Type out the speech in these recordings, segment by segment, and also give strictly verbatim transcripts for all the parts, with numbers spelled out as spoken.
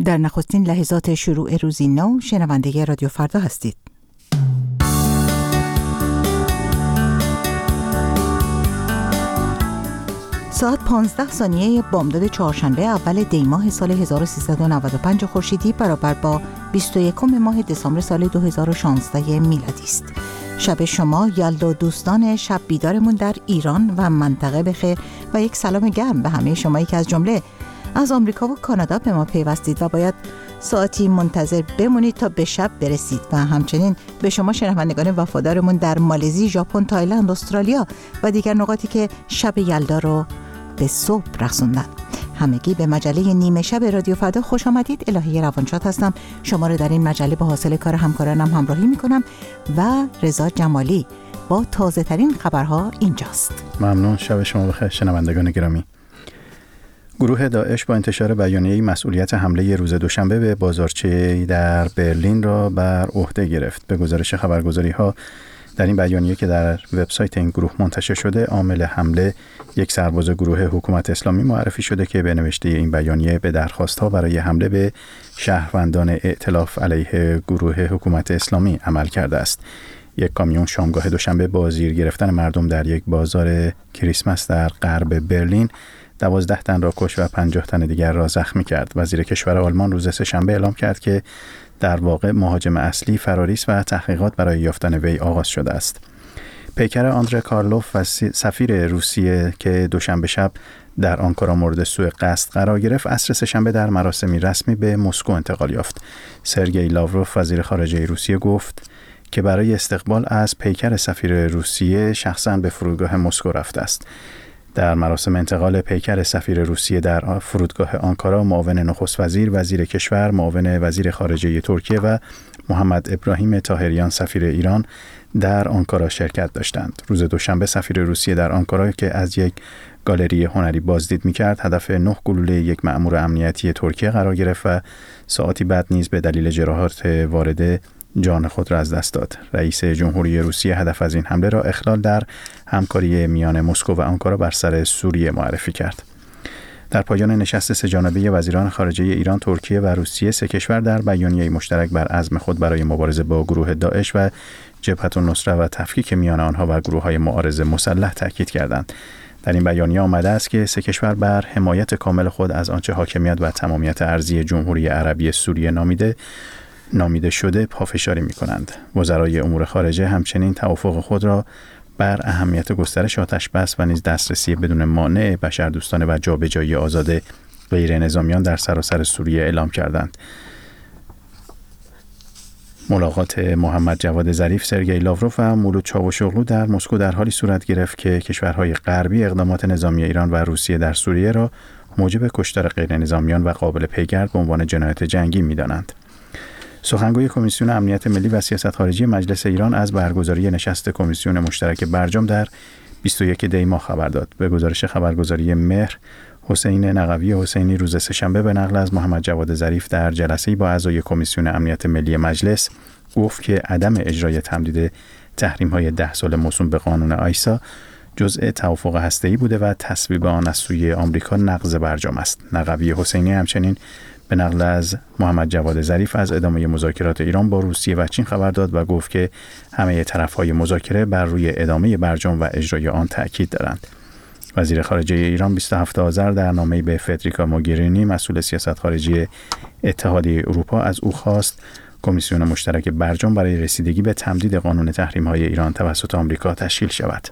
در نخستین لحظات شروع روزی نو شنونده رادیو فردا هستید. ساعت پانزده ثانیه بامداد چهارشنبه اول دی ماه سال هزار و سیصد و نود و پنج خورشیدی برابر با بیست و یکم ماه دسامبر سال دو هزار و شانزده میلادی است. شب شما یلدا دوستان شب بیدارمون در ایران و منطقه بخیر و یک سلام گرم به همه شمایی که از جمله از آمریکا و کانادا به ما پیوستید و باید ساعتی منتظر بمونید تا به شب برسید و همچنین به شما شنوندگان وفادارمون در مالزی، ژاپن، تایلند، استرالیا و دیگر نقاطی که شب یلدا رو به صبح رسوندن. همگی به مجله نیمه شب رادیو فردا خوش آمدید. الهی روانشاد هستم. شما رو در این مجله با حاصل کار همکارانم همراهی میکنم و رضا جمالی با تازه ترین خبرها اینجاست. ممنون. شب شما بخیر شنوندگان گرامی. گروه داعش با انتشار بیانیه‌ای مسئولیت حمله روز دوشنبه به بازارچه در برلین را بر عهده گرفت. به گزارش خبرگزاری‌ها در این بیانیه که در وبسایت این گروه منتشر شده، عامل حمله یک سرباز گروه حکومت اسلامی معرفی شده که به نوشته این بیانیه به درخواست‌ها برای حمله به شهروندان ائتلاف علیه گروه حکومت اسلامی عمل کرده است. یک کامیون شامگاه دوشنبه با زیر گرفتن مردم در یک بازار کریسمس در غرب برلین دوازده تن را کشت و پنجاه تن دیگر را زخمی کرد. وزیر کشور آلمان روز سه‌شنبه اعلام کرد که در واقع مهاجم اصلی فراری است و تحقیقات برای یافتن وی آغاز شده است. پیکر آندره کارلوف و سفیر روسیه که دوشنبه شب در آنکارا مورد سوء قصد قرار گرفت، عصر سه‌شنبه در مراسمی رسمی به مسکو انتقال یافت. سرگئی لاوروف وزیر خارجه روسیه گفت که برای استقبال از پیکر سفیر روسیه شخصاً به فرودگاه مسکو رفته است. در مراسم انتقال پیکر سفیر روسیه در فرودگاه آنکارا، معاون نخست وزیر، وزیر کشور، معاون وزیر خارجه ترکیه و محمد ابراهیم طاهریان سفیر ایران در آنکارا شرکت داشتند. روز دوشنبه سفیر روسیه در آنکارا که از یک گالری هنری بازدید می‌کرد، هدف نه گلوله یک مأمور امنیتی ترکیه قرار گرفت و ساعتی بعد نیز به دلیل جراحات وارده جان خود را از دست داد. رئیس جمهوری روسیه هدف از این حمله را اخلال در همکاری میان مسکو و آنکارا بر سر سوریه معرفی کرد. در پایان نشست سه‌جانبه وزیران خارجه ایران، ترکیه و روسیه، سه کشور در بیانیه مشترک بر عزم خود برای مبارزه با گروه داعش و جبهة النصره و تفکیک میان آنها و گروه‌های معارض مسلح تاکید کردند. در این بیانیه آمده است که سه کشور بر حمایت کامل خود از آنچه حاکمیت و تمامیت ارضی جمهوری عربی سوریه نامیده نامیده شده پافشاری می‌کنند. وزرای امور خارجه همچنین توافق خود را بر اهمیت گسترش آتش‌بس و نیز دسترسی بدون مانع بشردوستانه و جابجایی آزاد غیر نظامیان در سراسر سوریه اعلام کردند. ملاقات محمد جواد ظریف، سرگئی لاوروف و مولود چاوشوغلو در مسکو در حالی صورت گرفت که کشورهای غربی اقدامات نظامی ایران و روسیه در سوریه را موجب کشتار غیر نظامیان و قابل پیگرد به عنوان جنایت جنگی می‌دانند. سخنگوی کمیسیون امنیت ملی و سیاست خارجی مجلس ایران از برگزاری نشست کمیسیون مشترک برجام در بیست و یک دی ماه خبر داد. به گزارش خبرگزاری مهر، حسین نقوی حسینی روز سه‌شنبه به نقل از محمد جواد ظریف در جلسه‌ای با اعضای کمیسیون امنیت ملی مجلس گفت که عدم اجرای تمدید تحریم‌های ده سال موسوم به قانون آیسا جزء توافق هسته‌ای بوده و تصویب آن از سوی آمریکا نقض برجام است. نقوی حسینی همچنین به نقل از محمد جواد ظریف از ادامه مذاکرات ایران با روسیه و چین خبر داد و گفت که همه طرف‌های مذاکره بر روی ادامه برجام و اجرای آن تاکید دارند. وزیر خارجه ایران بیست و هفتم آذر در نامه‌ای به فدریکا موگرینی، مسئول سیاست خارجی اتحادیه اروپا، از او خواست کمیسیون مشترک برجام برای رسیدگی به تمدید قانون تحریم‌های ایران توسط آمریکا تشکیل شود.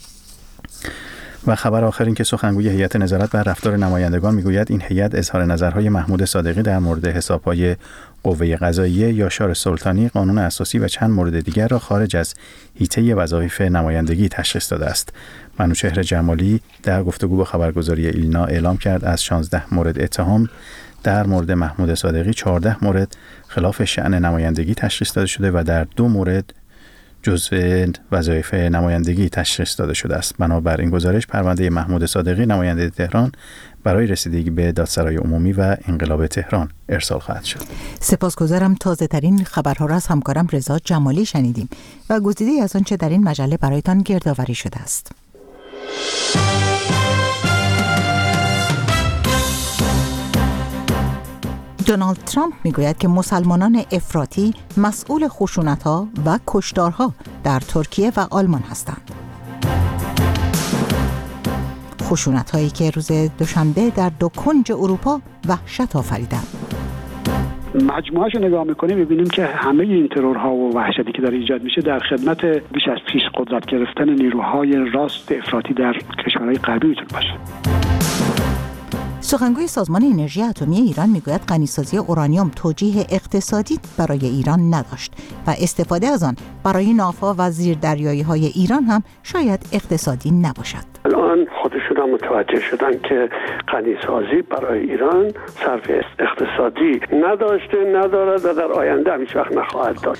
و خبر آخر این که سخنگوی هیئت نظارت بر رفتار نمایندگان میگوید این هیئت اظهار نظرهای محمود صادقی در مورد حساب‌های قوه قضاییه، یاشار سلطانی، قانون اساسی و چند مورد دیگر را خارج از حیطه وظایف نمایندگی تشخیص داده است. منوچهر جمالی در گفتگو با خبرگزاری ایلنا اعلام کرد از شانزده مورد اتهام در مورد محمود صادقی چهارده مورد خلاف شأن نمایندگی تشخیص داده شده و در دو مورد جزء وظایف نمایندگی تشخیص داده شده است. بنابر این گزارش پرونده محمود صادقی نماینده تهران برای رسیدگی به دادسرای عمومی و انقلاب تهران ارسال خواهد شد. سپاسگزارم. تازه ترین خبرها را از همکارم رضا جمالی شنیدیم و گزیده‌ای از آنچه در این مجله برایتان گردآوری شده است. دونالد ترامپ میگوید که مسلمانان افراطی مسئول خشونت‌ها و کشتارها در ترکیه و آلمان هستند. خشونت‌هایی که روز دوشنبه در دو کنج اروپا وحشت آفریدند. مجموعه‌اش رو نگاه می‌کنیم می‌بینیم که همه این ترورها و وحشتی که داره ایجاد میشه در خدمت بیش از پیش قدرت گرفتن نیروهای راست افراطی در کشورهای غربی میتونه باشه. سخنگوی سازمان انرژی اتمی ایران میگوید غنیسازی اورانیوم توجیه اقتصادی برای ایران نداشت و استفاده از آن برای ناوها و زیردریایی‌های ایران هم شاید اقتصادی نباشد. الان خودشون هم متوجه شدن که غنیسازی برای ایران صرف اقتصادی نداشته، ندارد و در آینده هم هیچ وقت نخواهد داشت.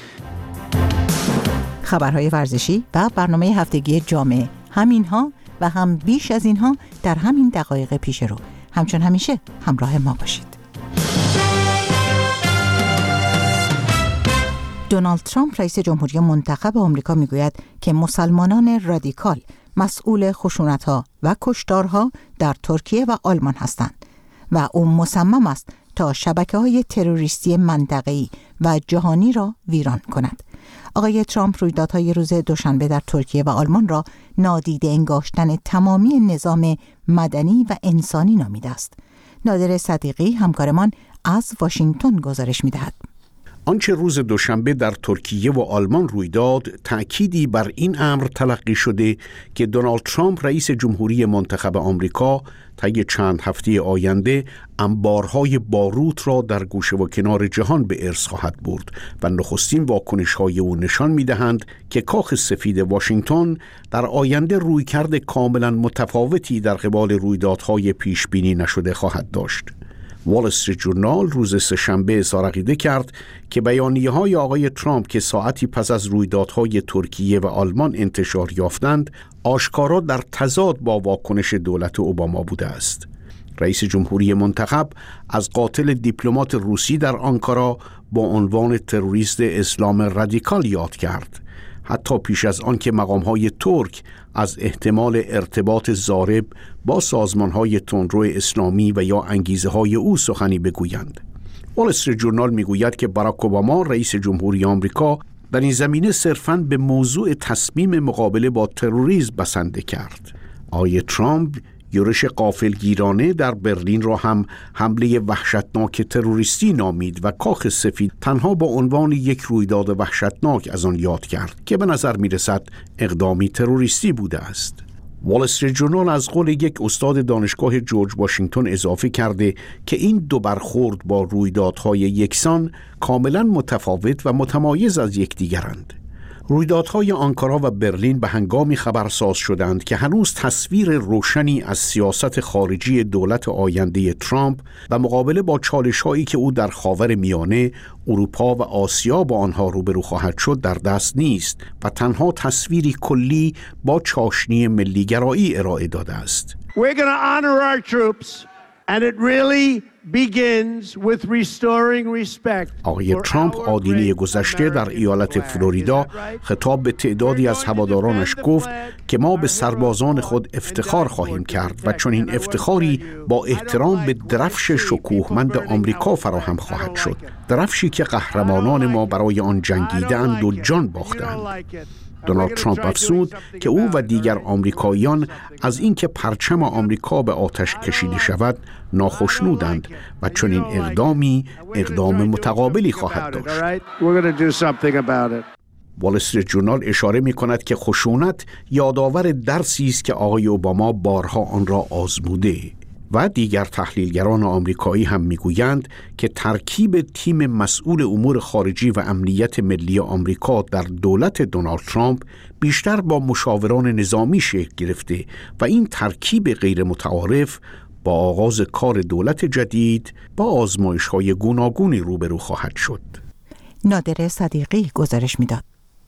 خبرهای ورزشی و برنامه هفتگی جامعه، همینها و هم بیش از اینها در همین دقایق پیش رو. همچون همیشه همراه ما باشید. دونالد ترامپ رئیس جمهوری منتخب آمریکا میگوید که مسلمانان رادیکال مسئول خشونت‌ها و کشتارها در ترکیه و آلمان هستند و او مصمم است تا شبکه‌های تروریستی منطقه‌ای و جهانی را ویران کند. آقای ترامپ رویدادهای روز دوشنبه در ترکیه و آلمان را نادیده انگاشتن تمامی نظام مدنی و انسانی نامیده است. نادر صدیقی همکارمان از واشنگتن گزارش می‌دهد. آنچه روز دوشنبه در ترکیه و آلمان روی داد تأکیدی بر این امر تلقی شده که دونالد ترامپ رئیس جمهوری منتخب آمریکا طی چند هفته آینده انبارهای باروت را در گوشه و کنار جهان به ارث خواهد برد و نخستین واکنش‌های او نشان می‌دهند که کاخ سفید واشنگتن در آینده رویکرد کاملا متفاوتی در قبال رویدادهای پیش بینی نشده خواهد داشت. وال استریت جورنال روز سه‌شنبه اظهار عقیده کرد که بیانیه‌های آقای ترامپ که ساعتی پس از رویدادهای ترکیه و آلمان انتشار یافتند، آشکارا در تضاد با واکنش دولت اوباما بوده است. رئیس جمهوری منتخب از قاتل دیپلمات روسی در آنکارا با عنوان تروریست اسلام رادیکال یاد کرد، حتی پیش از آن که مقام‌های ترک از احتمال ارتباط ضارب با سازمان‌های تندرو اسلامی و یا انگیزه‌های او سخنی بگویند. وال استریت جورنال میگوید که باراک اوباما رئیس جمهوری آمریکا در این زمینه صرفاً به موضوع تصمیم مقابله با تروریسم بسنده کرد. آقای ترامپ یورش غافلگیرانه در برلین را هم حمله وحشتناک تروریستی نامید و کاخ سفید تنها با عنوان یک رویداد وحشتناک از آن یاد کرد که به نظر می رسد اقدامی تروریستی بوده است. وال استریت جورنال از قول یک استاد دانشگاه جورج واشنگتن اضافه کرده که این دو برخورد با رویدادهای یکسان کاملا متفاوت و متمایز از یکدیگرند. رویدادهای آنکارا و برلین به هنگامی خبرساز شدند که هنوز تصویر روشنی از سیاست خارجی دولت آینده ترامپ و مقابله با چالش‌هایی که او در خاور میانه، اروپا و آسیا با آنها روبرو خواهد شد در دست نیست و تنها تصویری کلی با چاشنی ملیگرایی ارائه داده است. We're going to honor our troops and it really begins with restoring respect. آقای ترامپ آدینه گذشته در ایالت فلوریدا خطاب به تعدادی از هوادارانش گفت که ما به سربازان خود افتخار خواهیم کرد و چون این افتخاری با احترام به درفش شکوهمند آمریکا فراهم خواهد شد، درفشی که قهرمانان ما برای آن جنگیدند و جان باختند. دونالد ترامپ افزود که او و دیگر آمریکاییان از اینکه پرچم آمریکا به آتش کشیده شود ناخشنودند و چون این اقدامی اقدام متقابلی خواهد داشت. وال استریت جورنال اشاره می کند که خشونت یادآور درسی است که آقای اوباما بارها آن را آزموده و دیگر تحلیلگران آمریکایی هم میگویند که ترکیب تیم مسئول امور خارجی و امنیت ملی آمریکا در دولت دونالد ترامپ بیشتر با مشاوران نظامی شکل گرفته و این ترکیب غیر متعارف با آغاز کار دولت جدید با آزمایش‌های گوناگونی روبرو خواهد شد. نادر صدیقی گزارش میداد.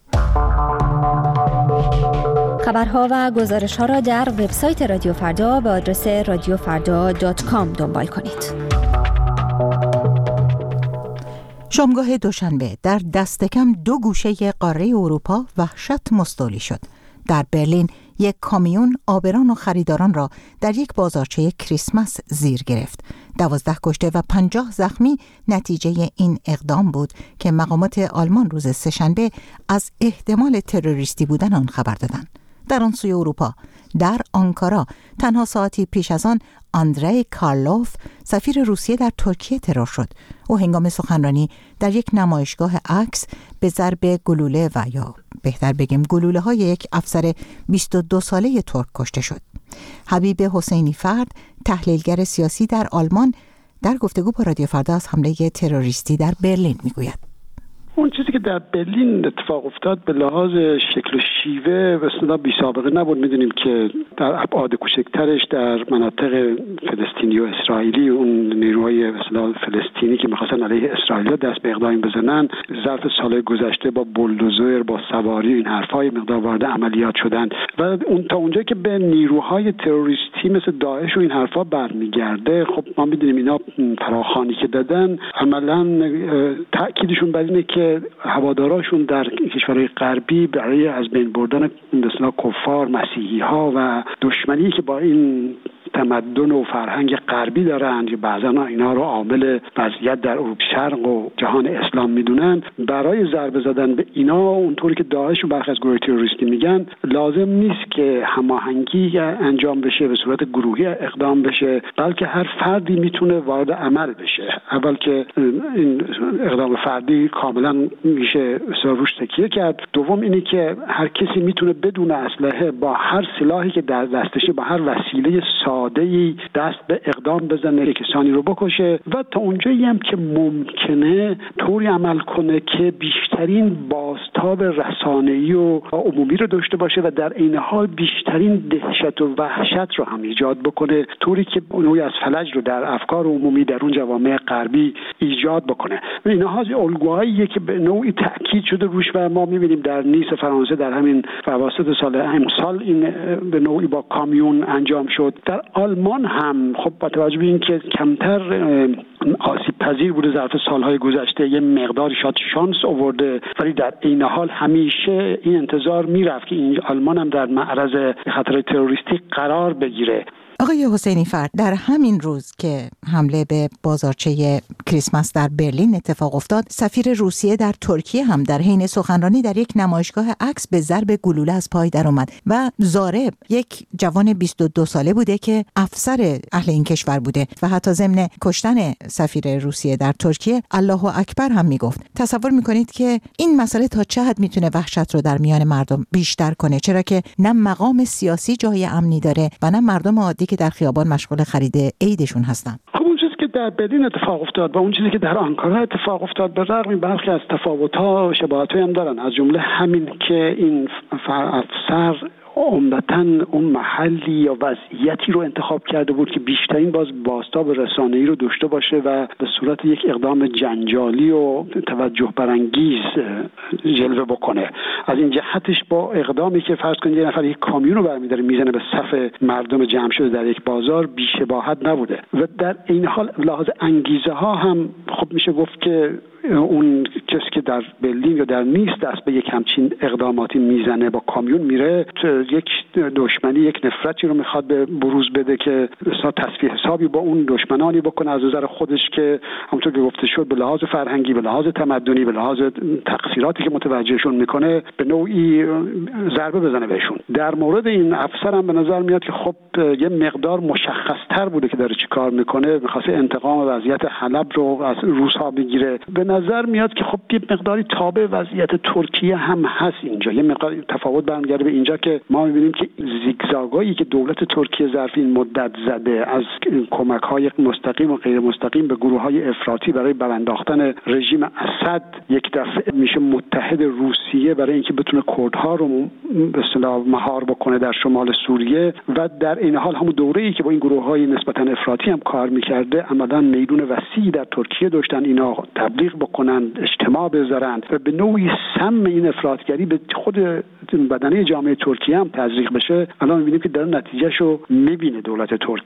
خبرها و گزارش‌ها را در وبسایت رادیو فردا به آدرس رادیو فردا دات کام دنبال کنید. شامگاه دوشنبه در دست کم دو گوشه قاره اروپا وحشت مستولی شد. در برلین یک کامیون آبران و خریداران را در یک بازارچه کریسمس زیر گرفت. دوازده کشته و پنجاه زخمی نتیجه این اقدام بود که مقامات آلمان روز سه‌شنبه از احتمال تروریستی بودن آن خبر دادند. در آن سوی اروپا، در آنکارا، تنها ساعتی پیش از آن آندری کارلوف سفیر روسیه در ترکیه ترور شد. او هنگام سخنرانی در یک نمایشگاه عکس به ضرب گلوله و یا بهتر بگیم گلوله های یک افسر بیست و دو ساله ترک کشته شد. حبیب حسینی فرد، تحلیلگر سیاسی در آلمان، در گفتگو با رادیو فردا از حمله تروریستی در برلین میگوید: اون چیزی که در برلین اتفاق افتاد به لحاظ شکل و شیوه و اصلا بی سابقه نبود. میدونیم که در ابعاد کوچکترش در مناطق فلسطینی و اسرائیلی اون نیروهای اصلا فلسطینی که می‌خواستن علیه اسرائیل دست به اقدام بزنن، ظرف سال گذشته با بولدوزر، با سواری این حرفای مقدار وارد عملیات شدن و اون تا اونجا که به نیروهای تروریستی مثل داعش و این حرفا برمیگرده، خب ما میدونیم اینا فراخوانی که دادن عملاً تاکیدشون بر اینه که هواداراشون در کشورهای غربی برای از بین بردن مثلا کفار، مسیحی ها و دشمنی که با این تمدن و فرهنگ غربی دارند، بعضا اینا رو عامل وضعیت در اروپا شرق و جهان اسلام میدونن، برای ضربه زدن به اینا اونطوری که داعش و برخی از گروه تروریستی میگن لازم نیست که هماهنگی انجام بشه، به صورت گروهی اقدام بشه، بلکه هر فردی میتونه وارد عمل بشه. اول که این اقدام فردی کاملا میشه روش تکیه کرد، دوم اینی که هر کسی میتونه بدون اسلحه با هر سلاحی که در دستشه با هر وسیله ساده‌ای دست به اقدام بزنه، کسانی رو بکشه و تا اونجایی هم که ممکنه طوری عمل کنه که بیشترین بازتاب رسانه‌ای و عمومی رو داشته باشه و در این حال بیشترین دهشت و وحشت رو هم ایجاد بکنه، طوری که نوعی از فلج رو در افکار عمومی در اون جوامع غربی ایجاد بکنه. اینها الگوهاییه که به نوعی تاکید شده روش و ما می‌بینیم در نیس فرانسه در همین فواسط سال امسال این به نوعی با کامیون انجام شد. در آلمان هم خب با توجه به اینکه کمتر آسیب پذیر بوده ظرف سالهای گذشته، یه مقدار شاید شانس آورده، ولی در این حال همیشه این انتظار میرفت که این آلمان هم در معرض خطر تروریستی قرار بگیره. آقای حسینی فرد، در همین روز که حمله به بازارچه کریسمس در برلین اتفاق افتاد، سفیر روسیه در ترکیه هم در حین سخنرانی در یک نمایشگاه عکس به ضرب گلوله از پای در آمد و ضارب یک جوان بیست و دو ساله بوده که افسر اهل این کشور بوده و حتی ضمن کشتن سفیر روسیه در ترکیه الله اکبر هم میگفت. تصور میکنید که این مسئله تا چه حد میتونه وحشت رو در میان مردم بیشتر کنه، چرا که نه مقام سیاسی جای امنی داره و نه مردم عادی که در خیابان مشغول خرید عیدشون هستن. خب اون چیزی که در برلین اتفاق افتاد و اون چیزی که در آنکارا اتفاق افتاد به رغم برخی از تفاوت‌ها و شباهت‌ها هم دارن، از جمله همین که این افسر عمدتاً اون محلی یا وضعیتی رو انتخاب کرده بود که بیشترین باز بازتاب رسانه‌ای رو داشته باشه و به صورت یک اقدام جنجالی و توجه برانگیز جلوه بکنه. از این جهتش با اقدامی که فرض کنید یه نفر یک کامیون رو برمی‌داره میزنه به صف مردم جمع شده در یک بازار، بی‌شباهت نبوده و در این حال لحاظ انگیزه ها هم خب میشه گفت که اون کسی که در برلین یا در نیس دست به یک همچین اقداماتی میزنه با کامیون میره، یک دشمنی، یک نفرتی رو میخواد به بروز بده که تصفیه حسابی با اون دشمنانی بکنه از نظر خودش که همونطور که گفته شد به لحاظ فرهنگی، به لحاظ تمدنی، به لحاظ تقصیراتی که متوجهشون میکنه به نوعی ضربه بزنه بهشون. در مورد این افسر هم به نظر میاد که خب یه مقدار مشخص‌تر بوده که داره چیکار میکنه، میخواسته انتقام وضعیت حلب رو از روس‌ها بگیره. به نظر میاد که خب یه مقداری تابع وضعیت ترکیه هم هست اینجا. یه مقدار تفاوت برمیگرده به اینجا که ما می‌بینیم که زیگزاگایی که دولت ترکیه ظرف این مدت زده از کمک‌های مستقیم و غیر مستقیم به گروه‌های افراطی برای برانداختن رژیم اسد، یک دفعه میشه متحد روسیه برای اینکه بتونه کردها رو به اصطلاح مهار بکنه در شمال سوریه و در این حال همون دوره‌ای که با این گروه‌های نسبتاً افراطی هم کار می‌کرده عملاً میدون وسیعی در ترکیه داشتن اینا تبلیغ بکنن، اجتماع بذارن و به نوعی سم این افراطگری به خود بدنه جامعه ترکیه هم تزریق بشه. الان می‌بینیم که در نتیجهشو می‌بینه دولت ترکیه.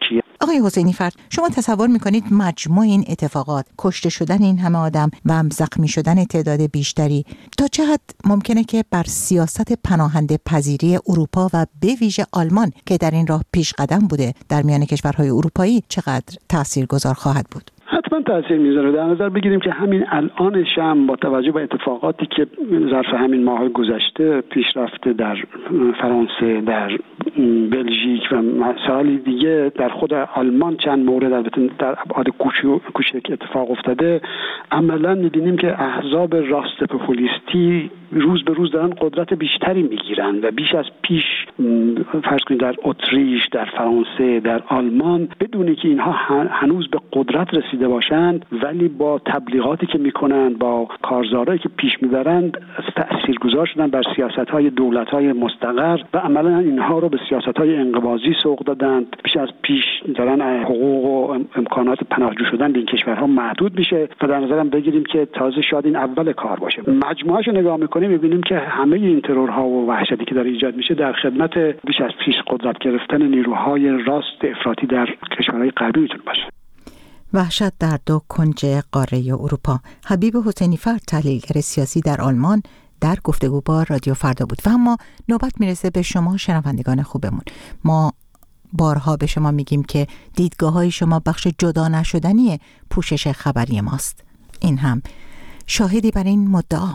آقای حسینی فرد، شما تصور میکنید مجموع این اتفاقات، کشته شدن این همه آدم و هم زخمی شدن تعداد بیشتری، تا چه حد ممکنه که بر سیاست پناهنده پذیری اروپا و به ویژه آلمان که در این راه پیش قدم بوده در میان کشورهای اروپایی چقدر تاثیرگذار خواهد بود؟ حتما تاثیر میذاره. در نظر بگیریم که همین الانش هم با توجه به اتفاقاتی که ظرف همین ماه گذشته پیش رفته در فرانسه، در بلژیک و مسائل دیگه، در خود آلمان چند مورد البته در ابعاد کوچک اتفاق افتاده، عملا میبینیم که احزاب راست پوپولیستی روز به روز دارن قدرت بیشتری میگیرن و بیش از پیش فرض کنید در اتریش، در فرانسه، در آلمان، بدون که اینها هنوز به قدرت رسیده باشند ولی با تبلیغاتی که میکنند، با کارزارهایی که پیش میبرند تاثیرگذار شدن بر سیاست‌های دولت‌های مستقر و عملا اینها رو به سیاست‌های انقباضی سوق دادند. بیش از پیش دارن حقوق و امکانات پناهجو شدن به این کشورها محدود میشه و در نظرم بگیریم که تازه شاید این اول کار باشه. مجموعه‌اش رو نگاه میکنیم میبینیم که همه این ترورها و وحشتی که داره ایجاد میشه در خدمت بیش از پیش قدرت گرفتن نیروهای راست افراطی در کشورهای غربی میتونه باشه. وحشت در دو کنج قاره اروپا. حبیب حسینی فرد، تحلیلگر سیاسی در آلمان، در گفتگو با رادیو فردا بود. و اما نوبت میرسه به شما شنوندگان خوبمون. ما بارها به شما میگیم که دیدگاه‌های شما بخش جدا نشدنی پوشش خبری ماست. این هم شاهدی بر این مدعا.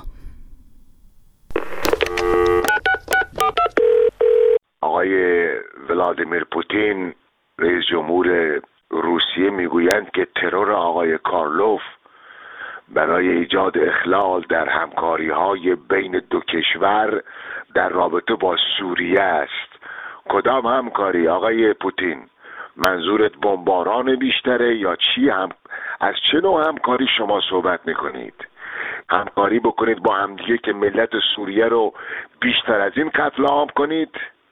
آقای ولادیمیر پوتین رئیس جمهور روسیه میگویند که ترور آقای کارلوف برای ایجاد اخلال در همکاری‌های بین دو کشور در رابطه با سوریه است. کدام همکاری آقای پوتین؟ منظورت بمباران بیشتره یا چی؟ هم از چه نوع همکاری شما صحبت میکنید؟ همکاری بکنید با همدیگه که ملت سوریه رو بیشتر از این قتل عام کنید؟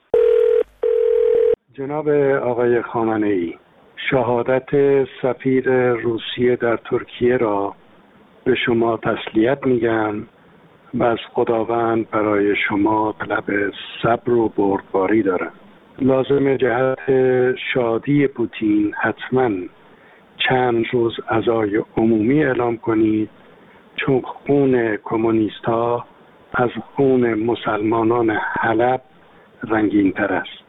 جناب آقای خامنه‌ای، شهادت سفیر روسیه در ترکیه را به شما تسلیت میگم و از خداوند برای شما طلب صبر و بردباری دارم. لازم جهت شادی پوتین حتما چند روز عزای عمومی اعلام کنید، چون خون کمونیست ها از خون مسلمانان حلب رنگین تر است.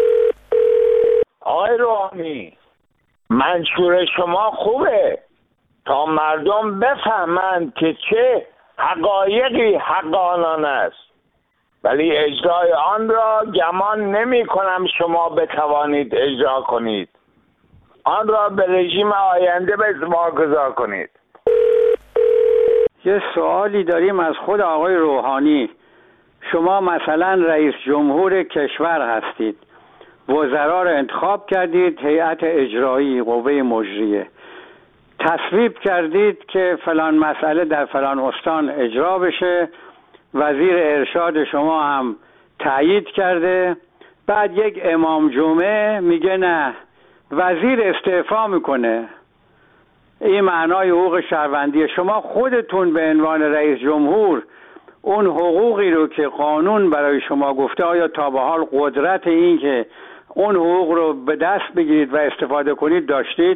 آقای روحانی، منشور شما خوبه تا مردم بفهمند که چه حقایقی حق آنان است، ولی اجرای آن را گمان نمی کنم شما بتوانید اجرا کنید. آن را به رژیم آینده واگذار کنید. یه سوالی داریم از خود آقای روحانی. شما مثلا رئیس جمهور کشور هستید، وزرا را انتخاب کردید، هیئت اجرایی، قوه مجریه، تصویب کردید که فلان مسئله در فلان استان اجرا بشه، وزیر ارشاد شما هم تایید کرده، بعد یک امام جمعه میگه نه، وزیر استعفا میکنه. این معنای حقوق شهروندی. شما خودتون به عنوان رئیس جمهور اون حقوقی رو که قانون برای شما گفته، آیا تا به حال قدرت این که اون حقوق رو به دست بگیرید و استفاده کنید داشتید؟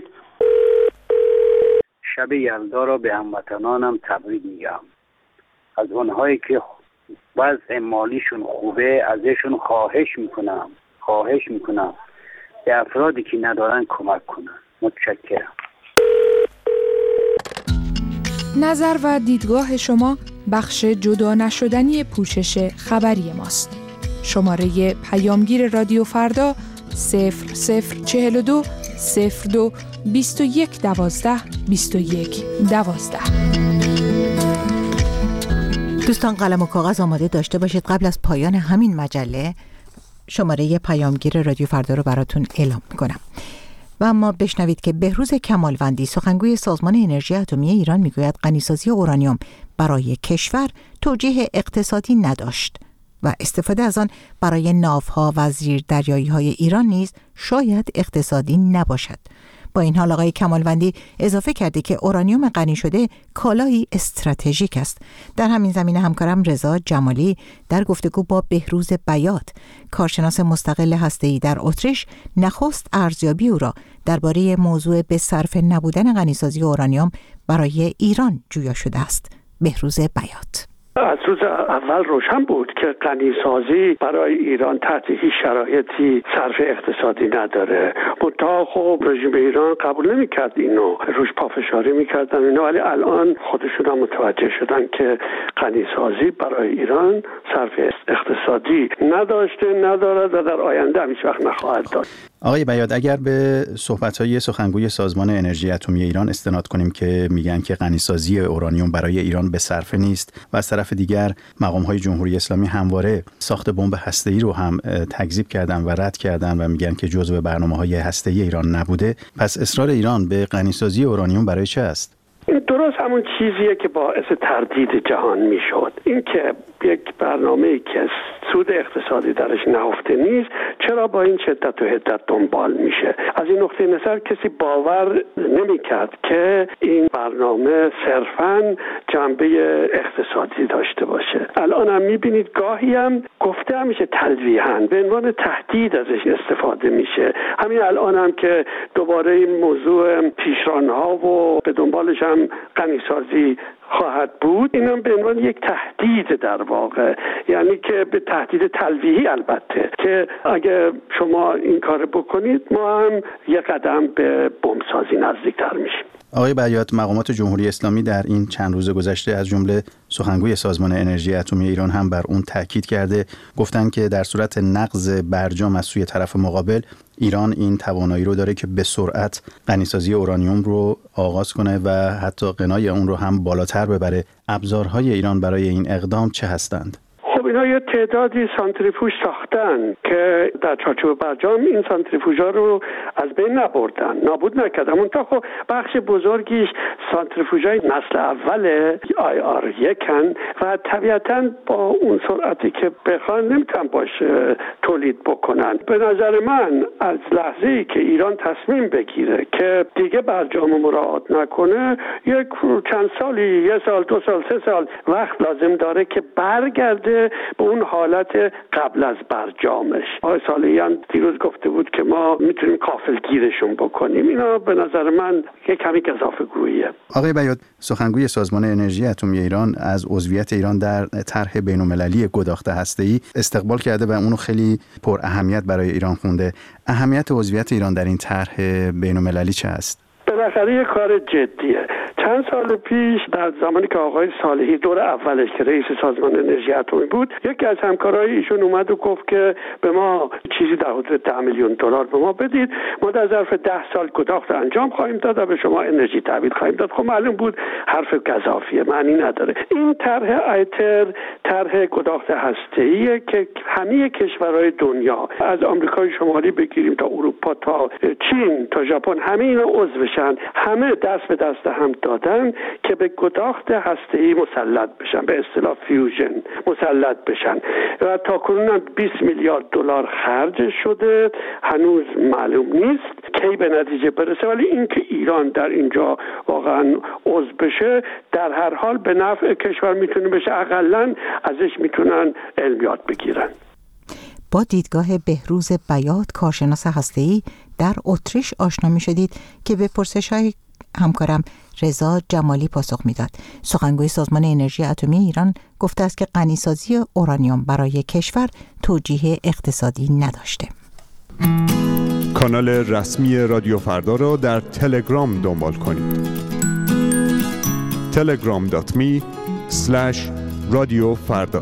شب یلدا را به هموطنانم تبریک میگم. از اونهایی که وضع مالیشون خوبه ازشون خواهش میکنم خواهش میکنم به افرادی که ندارن کمک کنن. متشکرم. نظر و دیدگاه شما بخش جدا نشدنی پوشش خبری ماست. شماره پیامگیر رادیو فردا صفر صفر چهل و دو صفر دو بیست و یک دوازده بیست و یک دوازده. دوستان قلم و کاغذ آماده داشته باشید. قبل از پایان همین مجله شماره پیامگیر رادیو فردا رو براتون اعلام میکنم. و اما بشنوید که بهروز کمالوندی، سخنگوی سازمان انرژی اتمی ایران، میگوید غنیسازی اورانیوم برای کشور توجیه اقتصادی نداشت و استفاده از آن برای ناوها و زیردریایی‌های ایران نیز شاید اقتصادی نباشد. با این حال آقای کمالوندی اضافه کرده که اورانیوم غنی شده کالایی استراتژیک است. در همین زمینه همکارم رضا جمالی در گفتگو با بهروز بیات، کارشناس مستقل هسته‌ای در اتریش، نخست ارزیابی او را درباره موضوع به صرفه نبودن غنیسازی اورانیوم برای ایران جویا شده است. بهروز بیات: از روز اول روشن بود که غنیسازی برای ایران تحت هیچ شرایطی صرف اقتصادی نداره. منتها خب رژیم ایران قبول نمی‌کرد اینو، روش پافشاری می‌کردن اینو، ولی الان خودشون هم متوجه شدن که غنیسازی برای ایران صرف اقتصادی نداشته، نداره و در آینده هم هیچ وقت نخواهد داشت. آقای بیات، اگر به صحبت‌های سخنگوی سازمان انرژی اتمی ایران استناد کنیم که میگن که غنیسازی اورانیوم برای ایران به صرفه نیست و از طرف دیگر مقام‌های جمهوری اسلامی همواره ساخت بمب هسته‌ای رو هم تکذیب کردن و رد کردن و میگن که جزو برنامه‌های هسته‌ای ایران نبوده، پس اصرار ایران به غنیسازی اورانیوم برای چه است؟ این درست همون چیزیه که باعث تردید جهان میشد. این که یک برنامه‌ای که سود اقتصادی درش نهفته نیست چرا با این شدت و حدت دنبال میشه؟ از این نقطه نظر کسی باور نمیکرد که این برنامه صرفاً جنبه اقتصادی داشته باشه. الان هم میبینید گاهی هم گفته میشه تلویحاً به عنوان تهدید ازش استفاده میشه. همین الان هم که دوباره این موضوع پیشرانها و به دنبالش هم غنیسازی خواهد بود، این هم به عنوان یک تهدید در واقع، یعنی که به تهدید تلویحی البته، که اگه شما این کار بکنید ما هم یک قدم به بمبسازی نزدیکتر میشیم. آقای بیات، مقامات جمهوری اسلامی در این چند روز گذشته از جمله سخنگوی سازمان انرژی اتمی ایران هم بر اون تاکید کرده، گفتن که در صورت نقض برجام از سوی طرف مقابل ایران این توانایی رو داره که به سرعت غنیسازی اورانیوم رو آغاز کنه و حتی غنای اون رو هم بالاتر ببره. ابزارهای ایران برای این اقدام چه هستند؟ خب اینا یه تعدادی سانتریفوژ ساختن که در چارچوب برجام این سانتریفوژها رو از بین نبردن، نابود نکردن. منتها خب بخش بزرگیش سانتریفوژهای نسل اول آی آر یکن و طبیعتاً با اون سرعتی که بخوان نمیتونن باش تولید بکنن. به نظر من از لحظه‌ای که ایران تصمیم بگیره که دیگه برجام مراعات نکنه، یک چند سالی، یه سال، دو سال، سه سال وقت لازم داره که برگرده به اون حالت قبل از برجامش. آقای صالحیان دیروز گفته بود که ما میتونیم غافلگیرشون بکنیم. اینا به نظر من یک کمی اضافه گوییه. آقای بیات، سخنگوی سازمان انرژی اتمی ایران از عضویت ایران در طرح بین‌المللی گداخته هسته‌ای استقبال کرده و اونو خیلی پر اهمیت برای ایران خونده. اهمیت عضویت ایران در این طرح بین‌المللی چه است؟ بالاخره یک کار جدیه. چند سال پیش در زمانی که آقای صالحی دور اولش که رئیس سازمان انرژی اتمی بود، یکی از همکارای ایشون اومد و گفت که به ما چیزی در حدود ده میلیون دلار به ما بدید، ما در ظرف ده سال گداخت انجام خواهیم داد و به شما انرژی تولید خواهیم داد. خب معلوم بود حرف گزافیه، معنی نداره. این طرح آیتر طرح گداخت هسته‌ایه که همه کشورهای دنیا از آمریکای شمالی بگیریم تا اروپا تا چین تا ژاپن همه اینا عضو بشن، همه دست به دست هم دادن که به گداخت هسته‌ای مسلط بشن، به اصطلاح فیوژن مسلط بشن و تا کنون بیست میلیارد دلار خرج شده. هنوز معلوم نیست کی به نتیجه برسه، ولی اینکه ایران در اینجا واقعا عضو بشه در هر حال به نفع کشور میتونه بشه، حداقل ازش میتونن علم یاد بگیرن. با دیدگاه بهروز بیات، کارشناس هسته‌ای در اتریش آشنا می‌شدید که به پرسش‌های همکارم رضا جمالی پاسخ میداد. سخنگوی سازمان انرژی اتمی ایران گفته است که غنیسازی اورانیوم برای کشور توجیه اقتصادی نداشته. کانال رسمی رادیو فردا را در تلگرام دنبال کنید. تلگرام دات می اسلش رادیو فردا.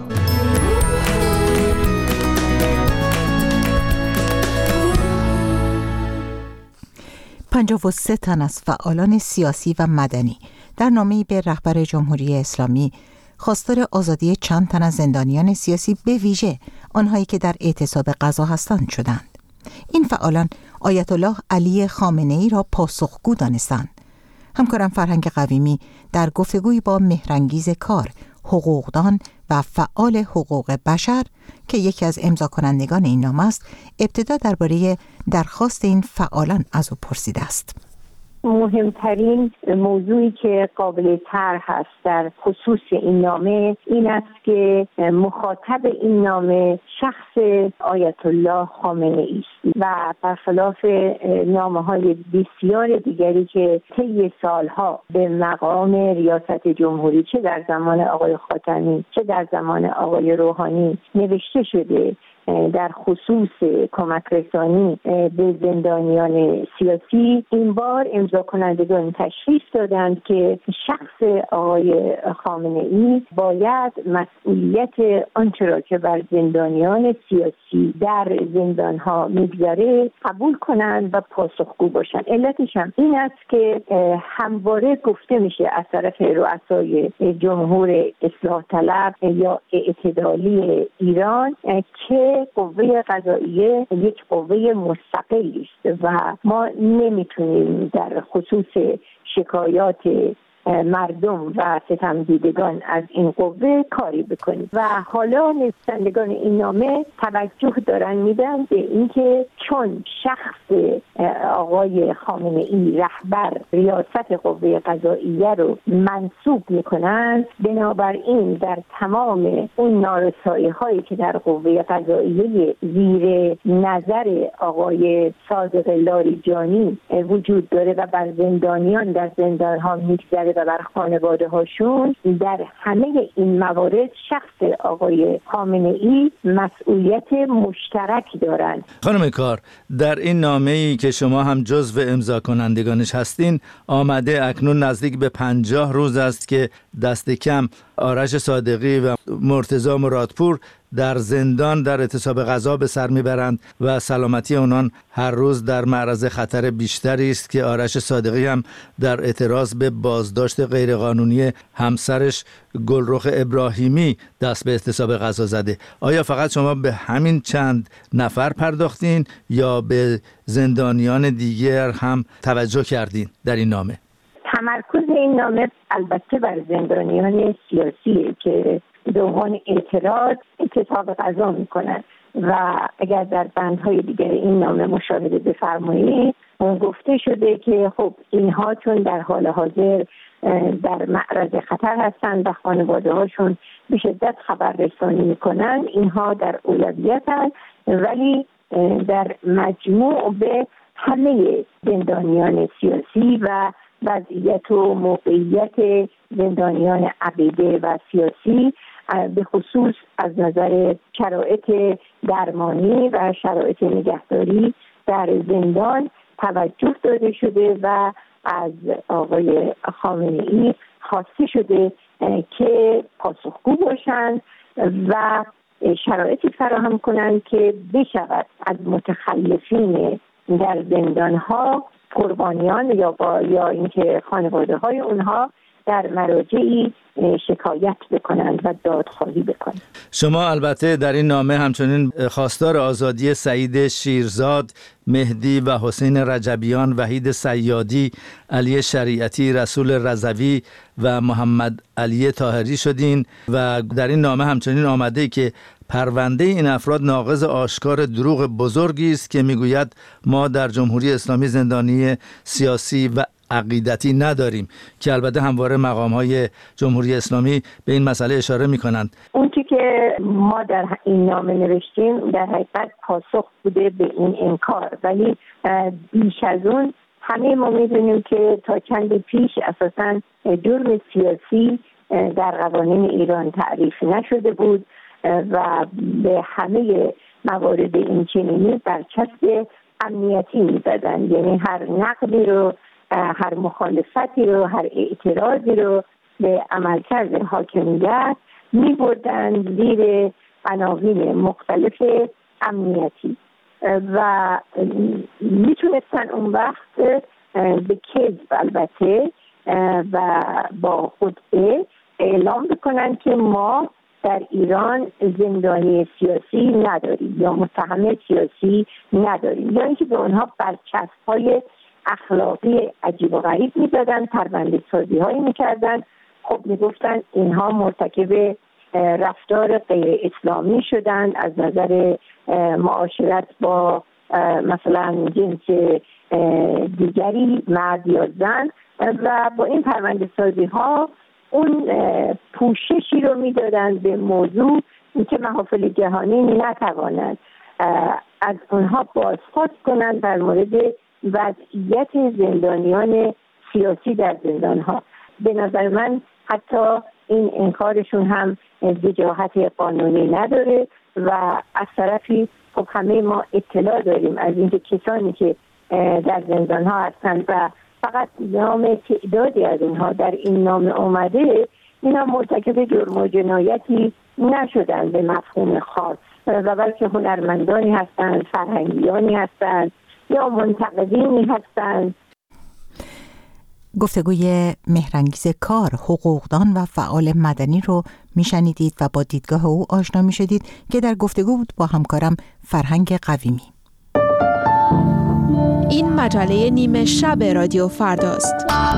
پنجاه و سه تن از فعالان سیاسی و مدنی در نامه‌ای به رهبر جمهوری اسلامی خواستار آزادی چند تن از زندانیان سیاسی، به ویژه آنهایی که در اعتصاب غزه هستند شدند. این فعالان آیت الله علی خامنه‌ای را پاسخگو دانستند. همکارم فرهنگ قویمی در گفتگوی با مهرانگیز کار، حقوقدان و فعال حقوق بشر که یکی از امضا کنندگان این نامه است، ابتدا درباره درخواست این فعالان از او پرسیده است. مهمترین موضوعی که قابل طرح هست در خصوص این نامه این است که مخاطب این نامه شخص آیت الله خامنه ای است و برخلاف نامه‌های بسیار دیگری که طی سالها به مقام ریاست جمهوری چه در زمان آقای خاتمی چه در زمان آقای روحانی نوشته شده در خصوص کمک رسانی به زندانیان سیاسی، این بار امضا کنندگان تشخیص دادند که شخص آقای خامنه ای باید مسئولیت آنچه را که بر زندانیان سیاسی در زندانها میگذره قبول کنند و پاسخگو باشند. علتش هم این است که همواره گفته میشه از طرف رؤسای جمهور اصلاح طلب یا اعتدالی ایران که قوه قضاییه یک قوه مستقلی است و ما نمیتونیم در خصوص شکایات مردم و ستمدیدگان از این قوه کاری بکنیم و حالا نویسندگان این نامه توجه دارن میدن به اینکه چون شخص آقای خامنه ای رهبر ریاست قوه قضاییه رو منصوب میکنن، بنابراین در تمام اون نارسایی هایی که در قوه قضاییه زیر نظر آقای صادق لاریجانی وجود داره و بر زندانیان در زندان ها میگذره و بر خانواده هاشون، در همه این موارد شخص آقای خامنه ای مسئولیت مشترک دارند. خانم کار، در این نامه‌ای که شما هم جزو امضا کنندگانش هستین آمده اکنون نزدیک به پنجاه روز است که دست کم آرش صادقی و مرتضی مرادپور در زندان در اعتصاب غذا به سر میبرند و سلامتی آنان هر روز در معرض خطر بیشتری است که آرش صادقی هم در اعتراض به بازداشت غیرقانونی همسرش گلرخ ابراهیمی دست به اعتصاب غذا زده. آیا فقط شما به همین چند نفر پرداختین یا به زندانیان دیگر هم توجه کردین در این نامه؟ تمرکز این نامه البته بر زندانیان سیاسیه که به عنوان اعتراض اعتصاب غذا میکنن و اگر در بندهای دیگر این نامه مشاهده بفرمایید گفته شده که خب اینها چون در حال حاضر در معرض خطر هستند و خانواده هاشون به شدت خبر رسانی میکنن، اینها در اولویت هستند، ولی در مجموع به همه زندانیان سیاسی و وضعیت و موقعیت زندانیان عقیده و سیاسی به خصوص از نظر شرایط درمانی و شرایط نگهداری در زندان توجه داده شده و از آقای خامنه ای خواسته شده که پاسخگو باشند و شرایطی فراهم کنند که بشود از متخلفین در زندانها قربانیان یا با یا اینکه خانواده های اونها در مراجعی شکایت بکنند و دادخواهی بکنند. شما البته در این نامه همچنین خواستار آزادی سعید شیرزاد، مهدی و حسین رجبیان، وحید صیادی، علی شریعتی، رسول رضوی و محمد علی طاهری شدین و در این نامه همچنین آمده که پرونده این افراد ناقض آشکار دروغ بزرگی است که میگوید ما در جمهوری اسلامی زندانی سیاسی و عقیدتی نداریم، که البته همواره مقام‌های جمهوری اسلامی به این مسئله اشاره می‌کنند. اون چیزی که ما در این نامه نوشتیم در حقیقت پاسخ بوده به این انکار، ولی بیش از اون همه ما می‌دونیم که تا چند پیش اساساً جرم سیاسی در قوانین ایران تعریف نشده بود و به همه موارد این چنینی برچسب امنیتی می‌زدن، یعنی هر نقدی رو، هر مخالفتی رو، هر اعتراضی رو به عملکرد حاکمیت می بردن زیر عناوین مختلف امنیتی و میتونستن اون وقت به کذب البته و با خودعه اعلام بکنن که ما در ایران زندانی سیاسی نداریم یا متهم سیاسی نداریم، یا اینکه به اونها برچسب‌های اخلاقی عجیب و غریب می‌دادن، پرونده سازی هایی می‌کردن. خب میگفتن اینها مرتکب رفتار غیر اسلامی شدن از نظر معاشرت با مثلا جنس دیگری، مرد یا زن، و با این پرونده سازی ها اون پوششی رو میدادن به موضوع که محافل جهانی نتوانند از اونها بازخواست کنند در مورد وضعیت زندانیان سیاسی در زندان ها. به نظر من حتی این انکارشون هم وجاهت قانونی نداره و از طرفی خب همه ما اطلاع داریم از اینکه کسانی که در زندان ها هستند و فقط نام تعدادی از اینها در این نام اومده، اینا مرتکب جرم و جنایتی نشدن به مفهوم خاص و بلکه هنرمندانی هستند، فرهنگیانی هستند یا منتقدینی هستند. گفتگوی مهرانگیز کار، حقوقدان و فعال مدنی رو میشنیدید و با دیدگاه او آشنا میشدید که در گفتگو بود با همکارم فرهنگ قویمی. این مجله نیمه شب رادیو فرداست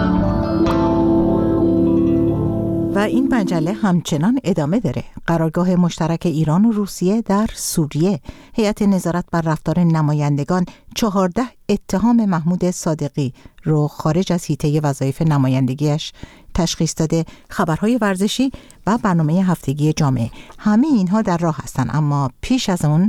و این مجله همچنان ادامه داره. قرارگاه مشترک ایران و روسیه در سوریه، هیئت نظارت بر رفتار نمایندگان چهارده اتهام محمود صادقی رو خارج از حیطه وظایف نمایندگیش تشخیص داده. خبرهای ورزشی و برنامه هفتگی جامعه، همه اینها در راه هستن، اما پیش از اون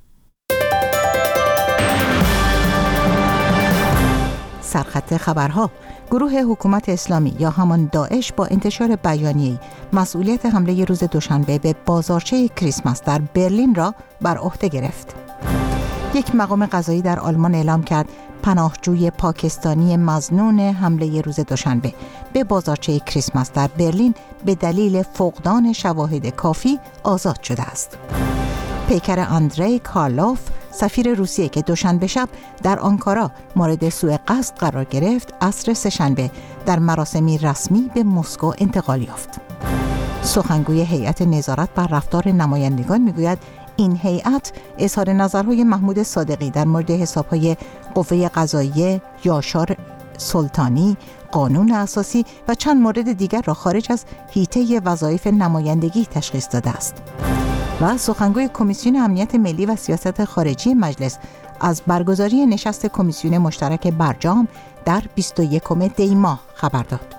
سرخط خبرها. گروه حکومت اسلامی یا همان داعش با انتشار بیانیه‌ای مسئولیت حمله روز دوشنبه به بازارچه کریسمس در برلین را بر عهده گرفت. یک مقام قضایی در آلمان اعلام کرد پناهجوی پاکستانی مظنون حمله روز دوشنبه به بازارچه کریسمس در برلین به دلیل فقدان شواهد کافی آزاد شده است. پیکر اندری کارلوف، سفیر روسیه که دوشنبه شب در آنکارا مورد سوء قصد قرار گرفت، عصر سه‌شنبه در مراسمی رسمی به مسکو انتقال یافت. سخنگوی هیئت نظارت بر رفتار نمایندگان میگوید این هیئت اظهار نظرهای محمود صادقی در مورد حسابهای قوه قضاییه، یاشار سلطانی، قانون اساسی و چند مورد دیگر را خارج از حیطه وظایف نمایندگی تشخیص داده است. و سخنگوی کمیسیون امنیت ملی و سیاست خارجی مجلس از برگزاری نشست کمیسیون مشترک برجام در بیست و یکم دی ماه خبر داد.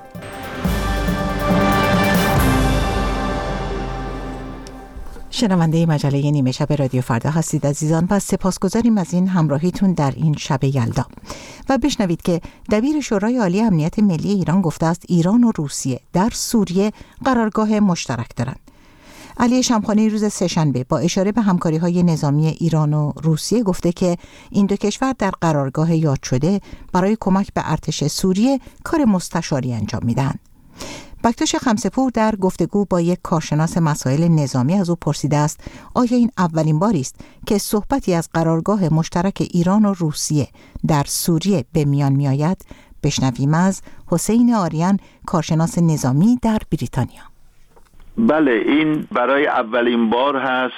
شنونده مجله نیمه شب رادیو فردا هستید عزیزان و سپاسگزاریم از این همراهیتون در این شب یلدا. و بشنوید که دبیر شورای عالی امنیت ملی ایران گفته است ایران و روسیه در سوریه قرارگاه مشترک دارند. علی شمخانی روز سه‌شنبه با اشاره به همکاری‌های نظامی ایران و روسیه گفته که این دو کشور در قرارگاه یاد شده برای کمک به ارتش سوریه کار مستشاری انجام میدن. بکتاش خمسه‌پور در گفتگو با یک کارشناس مسائل نظامی از او پرسیده است آیا این اولین باری است که صحبتی از قرارگاه مشترک ایران و روسیه در سوریه به میان میآید؟ بشنویم از حسین آریان، کارشناس نظامی در بریتانیا. بله، این برای اولین بار هست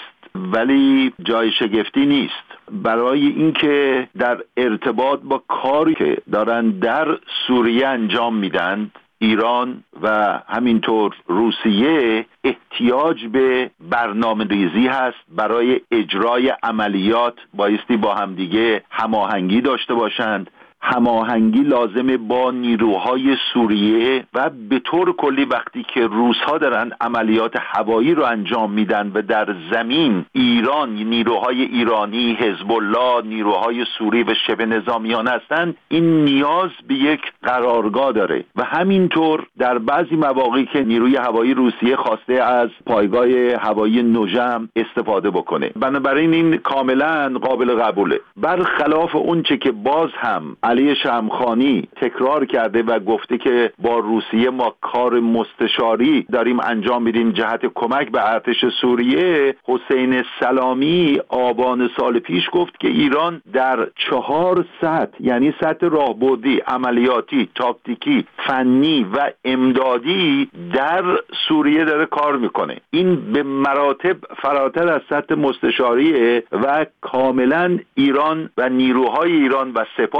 ولی جای شگفتی نیست، برای اینکه در ارتباط با کاری که دارن در سوریه انجام میدن ایران و همینطور روسیه احتیاج به برنامه ریزی هست برای اجرای عملیات، بایستی با همدیگه هماهنگی داشته باشند. هماهنگی لازمه با نیروهای سوریه و به طور کلی وقتی که روس‌ها دارن عملیات هوایی رو انجام میدن و در زمین ایران، نیروهای ایرانی، حزب الله، نیروهای سوری و شبه نظامیان هستن، این نیاز به یک قرارگاه داره و همینطور در بعضی مواقعی که نیروی هوایی روسیه خواسته از پایگاه هوایی نوژم استفاده بکنه، بنابراین این کاملا قابل قبوله. برخلاف اون چه که باز هم علی شمخانی تکرار کرده و گفته که با روسیه ما کار مستشاری داریم انجام میدیم جهت کمک به ارتش سوریه، حسین سلامی آبان سال پیش گفت که ایران در چهار سطح، یعنی سطح راهبردی، عملیاتی، تاکتیکی، فنی و امدادی در سوریه داره کار میکنه. این به مراتب فراتر از سطح مستشاریه و کاملا ایران و نیروهای ایران و سپاه در اون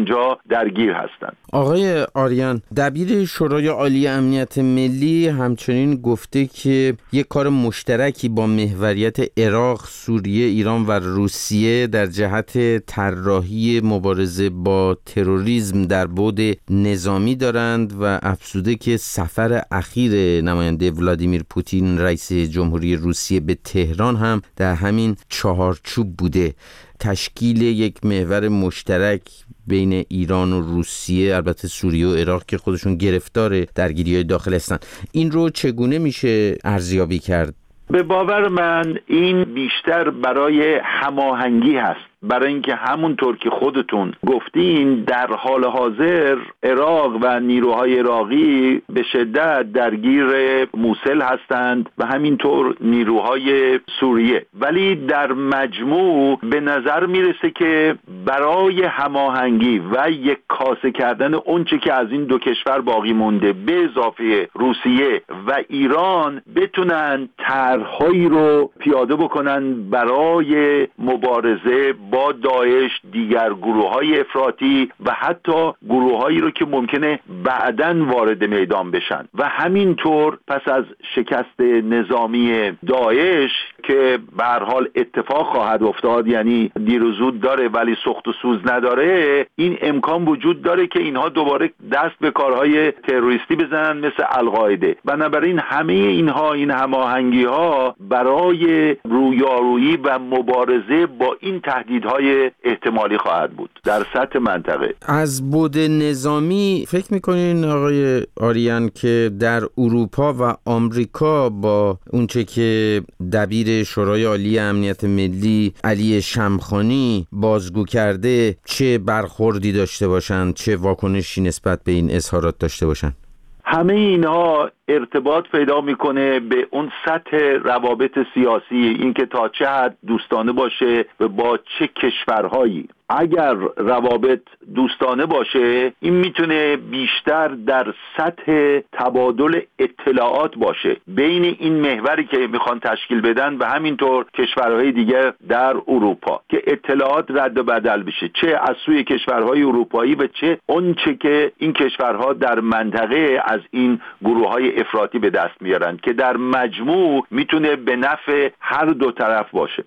اونجا درگیر هستند. آقای آریان، دبیر شورای عالی امنیت ملی همچنین گفته که یک کار مشترکی با محوریت عراق، سوریه، ایران و روسیه در جهت طراحی مبارزه با تروریسم در بعد نظامی دارند و افزوده که سفر اخیر نماینده ولادیمیر پوتین رئیس جمهوری روسیه به تهران هم در همین چهارچوب بوده. تشکیل یک محور مشترک بین ایران و روسیه، البته سوریه و عراق که خودشون گرفتار درگیری‌های داخل هستن، این رو چگونه میشه ارزیابی کرد؟ به باور من این بیشتر برای هماهنگی هست، برای اینکه همونطور که خودتون گفتین در حال حاضر عراق و نیروهای عراقی به شدت درگیر موصل هستند و همینطور نیروهای سوریه، ولی در مجموع به نظر میرسه که برای هماهنگی و یک کاسه کردن اونچه که از این دو کشور باقی مونده به اضافه روسیه و ایران بتونن طرحهایی رو پیاده بکنن برای مبارزه با داعش، دیگر گروه‌های افراطی و حتی گروه‌هایی رو که ممکنه بعداً وارد میدان بشن و همینطور پس از شکست نظامی داعش که به هر حال اتفاق خواهد افتاد، یعنی دیر و زود داره ولی سخت و سوز نداره، این امکان وجود داره که اینها دوباره دست به کارهای تروریستی بزنن مثل القاعده. بنابراین همه اینها، این هماهنگی‌ها برای رویارویی و مبارزه با این تهدیدهای احتمالی خواهد بود در سطح منطقه. از بعد نظامی فکر میکنین آقای آریان که در اروپا و آمریکا با اونچه که دبیر شورای عالی امنیت ملی علی شمخانی بازگو کرده چه برخوردی داشته باشند، چه واکنشی نسبت به این اظهارات داشته باشند؟ همه اینها ارتباط پیدا میکنه به اون سطح روابط سیاسی، اینکه تا چه حد دوستانه باشه و با چه کشورهایی. اگر روابط دوستانه باشه این میتونه بیشتر در سطح تبادل اطلاعات باشه بین این محوری که میخوان تشکیل بدن و همینطور کشورهای دیگه در اروپا که اطلاعات رد و بدل بشه، چه از سوی کشورهای اروپایی و چه اون چه که این کشورها در منطقه از این گروههای افراطی به دست میارن که در مجموع میتونه به نفع هر دو طرف باشه.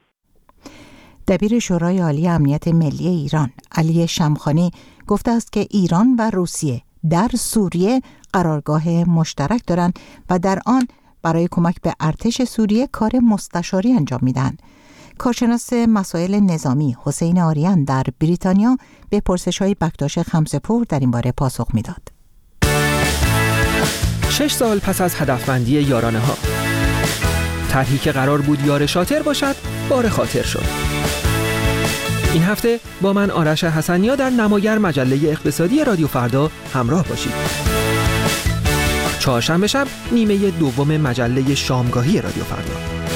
دبیر شورای عالی امنیت ملی ایران علی شمخانی گفته است که ایران و روسیه در سوریه قرارگاه مشترک دارند و در آن برای کمک به ارتش سوریه کار مستشاری انجام میدن. کارشناس مسائل نظامی حسین آریان در بریتانیا به پرسش‌های بکتاش خمسپور در این باره پاسخ میداد. شش سال پس از هدفمندی یارانه ها، طرحی که قرار بود یار شاطر باشد بار خاطر شد. این هفته با من آرش حسنیا در نماگر مجله اقتصادی رادیو فردا همراه باشید. چهارشنبه شب نیمه دوم مجله شامگاهی رادیو فردا.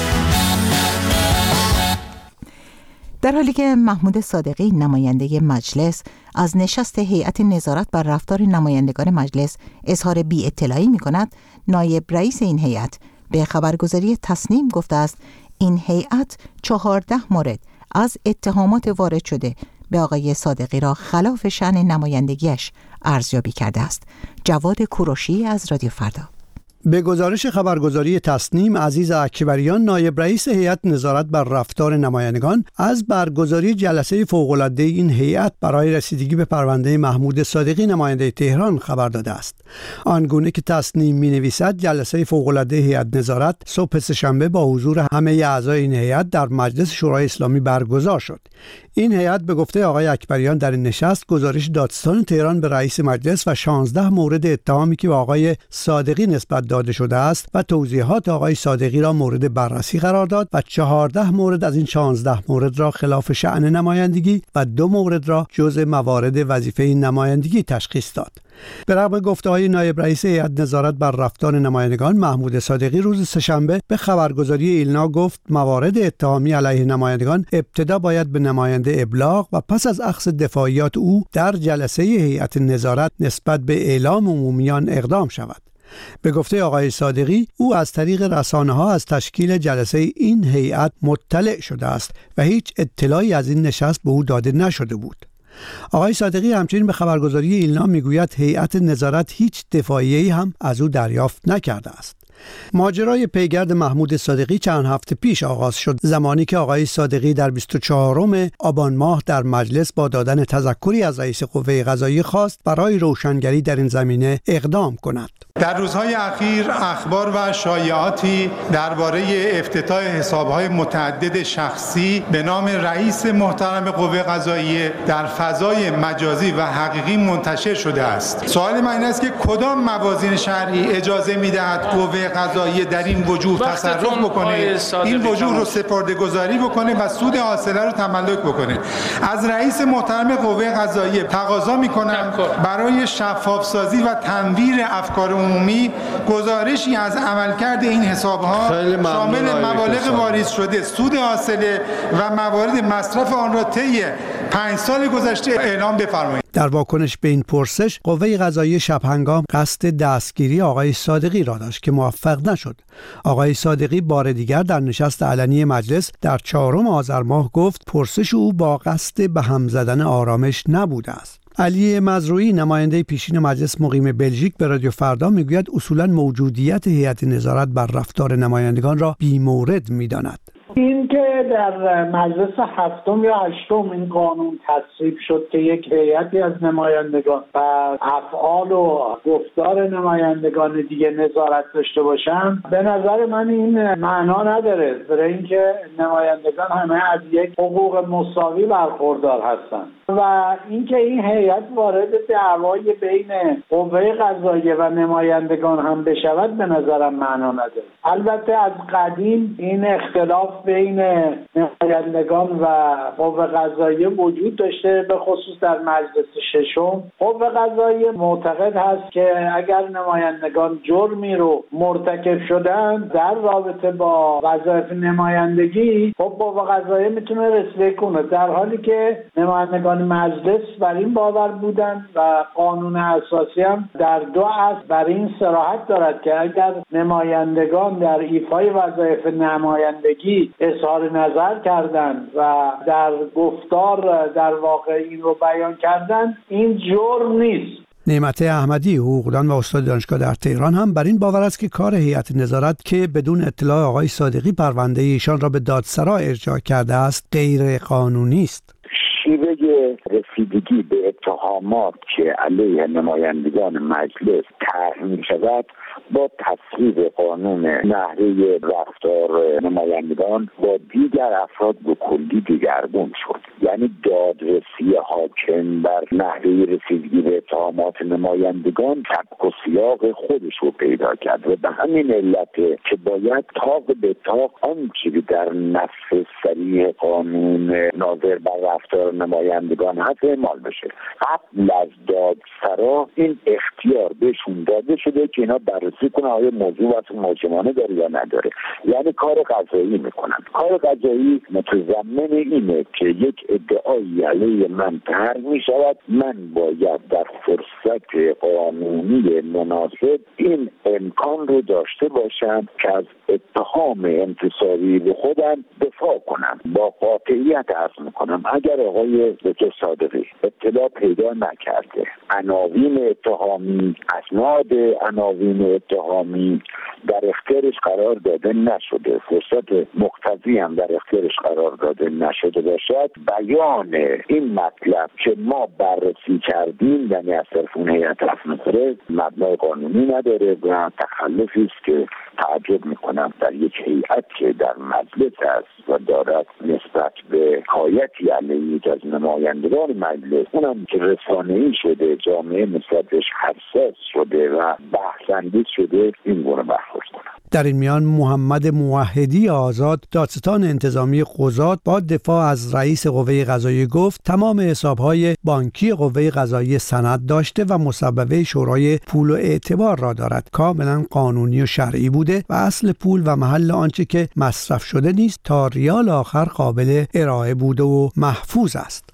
در حالی که محمود صادقی نماینده مجلس از نشست هیئت نظارت بر رفتار نمایندگان مجلس اظهار بی اطلاعی می کند، نایب رئیس این هیئت به خبرگزاری تصنیم گفته است این هیئت چهارده مورد از اتهامات وارد شده به آقای صادقی را خلاف شأن نمایندگیش ارزیابی کرده است. جواد کوروشی از رادیو فردا. به گزارش خبرگزاری تصنیم، عزیز اکبریان نایب رئیس هیئت نظارت بر رفتار نمایندگان از برگزاری جلسه فوق‌العاده این هیئت برای رسیدگی به پرونده محمود صادقی نماینده تهران خبر داده است. آنگونه که تصنیم می‌نویسد جلسه فوق‌العاده هیئت نظارت صبح سه‌شنبه با حضور همه اعضای این هیئت در مجلس شورای اسلامی برگزار شد. این هیئت به گفته آقای اکبریان در این نشست گزارش دادستان تهران به رئیس مجلس و شانزده مورد اتهامی که به آقای صادقی نسبت داده شده است و توضیحات آقای صادقی را مورد بررسی قرار داد و چهارده مورد از این شانزده مورد را خلاف شأن نمایندگی و دو مورد را جزء موارد وظیفه نمایندگی تشخیص داد. به رغم گفته‌های نایب رئیس هیئت نظارت بر رفتار نمایندگان محمود صادقی روز سه‌شنبه به خبرگزاری ایلنا گفت موارد اتهامی علیه نمایندگان ابتدا باید به نماینده ابلاغ و پس از اخذ دفاعیات او در جلسه هیئت نظارت نسبت به اعلام عمومیان اقدام شود. به گفته آقای صادقی او از طریق رسانه‌ها از تشکیل جلسه این هیئت مطلع شده است و هیچ اطلاعی از این نشست به او داده نشده بود. آقای صادقی همچنین به خبرگزاری ایلنا میگوید هیئت نظارت هیچ دفاعیه‌ای هم از او دریافت نکرده است. ماجرای پیگرد محمود صادقی چند هفته پیش آغاز شد، زمانی که آقای صادقی در بیست و چهارم آبان ماه در مجلس با دادن تذکری از رئیس قوه قضاییه خواست برای روشنگری در این زمینه اقدام کند. در روزهای اخیر اخبار و شایعاتی درباره افتتاح حسابهای متعدد شخصی به نام رئیس محترم قوه قضاییه در فضای مجازی و حقیقی منتشر شده است. سوال من این است که کدام موازین شرعی اجازه می‌دهد قوه قضاییه در این وجوه تصرف بکنه، این وجوه رو سپرده‌گذاری بکنه و سود حاصله رو تملک بکنه؟ از رئیس محترم قوه قضاییه تقاضا می‌کنم برای شفاف سازی و تنویر افکار عمومی گزارشی از عملکرد این حساب‌ها شامل مبالغ واریز شده، سود حاصله و موارد مصرف آن را طی پنج سال گذشته اعلام بفرمایید. در واکنش به این پرسش قوه قضاییه شب هنگام قصد دستگیری آقای صادقی را داشت که موفق نشد. آقای صادقی بار دیگر در نشست علنی مجلس در چهارم آذر ماه گفت پرسش او با قصد به هم زدن آرامش نبوده است. علی مزروعی نماینده پیشین مجلس مقیم بلژیک به رادیو فردا میگوید اصولا موجودیت هیئت نظارت بر رفتار نمایندگان را بی‌مورد می‌داند. این که در مجلس هفتم یا هشتم این قانون تصویب شد که یک هیئتی از نمایندگان و افعال و گفتار نمایندگان دیگه نظارت داشته باشن، به نظر من این معنا نداره، برای اینکه نمایندگان همه از یک حقوق مساوی برخوردار هستن و اینکه این هیئت وارد دعوای بین قوه قضاییه و نمایندگان هم بشود به نظرم معنا نداره. البته از قدیم این اختلاف بین نمایندگان و قوه قضاییه وجود داشته، به خصوص در مجلس ششم. قوه قضاییه معتقد هست که اگر نمایندگان جرمی رو مرتکب شدن در رابطه با وظایف نمایندگی، خب قوه قضاییه میتونه رسیدگی کنه، در حالی که نمایندگان مجلس بر این باور بودن و قانون اساسی هم در دو اصل بر این صراحت دارد که اگر نمایندگان در ایفای وظایف نمایندگی اظهار نظر کردند و در گفتار در واقع این رو بیان کردند، این جرم نیست. نعمت احمدی حقوقدان و استاد دانشگاه در تهران هم بر این باور است که کار هیئت نظارت که بدون اطلاع آقای صادقی پرونده ایشان را به دادسرا ارجاع کرده است غیر قانونی است. شیوه رسیدگی به اتهامات که علیه نمایندگان مجلس طرح می شود با تصویب قانون نحوه رفتار نمایندگان با دیگر افراد به کلی دیگرگون شد. یعنی دادرسی حاکم بر نحوه رسیدگی به اتهامات نمایندگان سبک و سیاق خودش رو پیدا کرد و به همین علت که باید طاق به طاق آنچه در نص صریح قانون ناظر بر رفتار نمایندگان هست اعمال بشه. قبل از دادسرا این اختیار بهشون داده شده که اینا بررسی کنه آیا موضوع واسه محاکمانه داره یا نداره. یعنی کار قضایی میکنن. کار قضایی متضمن اینه که یک ادعایی علیه من طرح میشود، من باید در فرصت قانونی مناسب این امکان رو داشته باشم که از اتهام انتصابی به خودم دفاع کنم. با قاطعیت عرض میکنم اگر آقای دکتر صادقی اطلاع پیدا نکرده، عناوین اتهامی، اسناد عناوین اتهامی در اختیارش قرار داده نشده، فرصت مقتضی هم در اختیارش قرار داده نشده باشد، بیان این مطلب که ما بررسی کردیم یعنی از طرف اون هیئت رسمی مبنای قانونی نداره و تخلفی است که تعجب میکنم در یک هیئت که در مجلس است و دارد نسبت به حکایتی علیه یک از نمایندگان مجلس، اونم که رسانه‌ای شده، جامعه نسبتش حساس شده و بحث‌انگیز شده، این گونه برخورد کنم. در این میان محمد موحدی آزاد دادستان انتظامی قضات با دفاع از رئیس قوه قضاییه گفت تمام حسابهای بانکی قوه قضاییه سند داشته و مصوبه شورای پول و اعتبار را دارد، کاملا قانونی و شرعی بوده و اصل پول و محل آنچه که مصرف شده نیست تا ریال آخر قابل ارائه بوده و محفوظ است.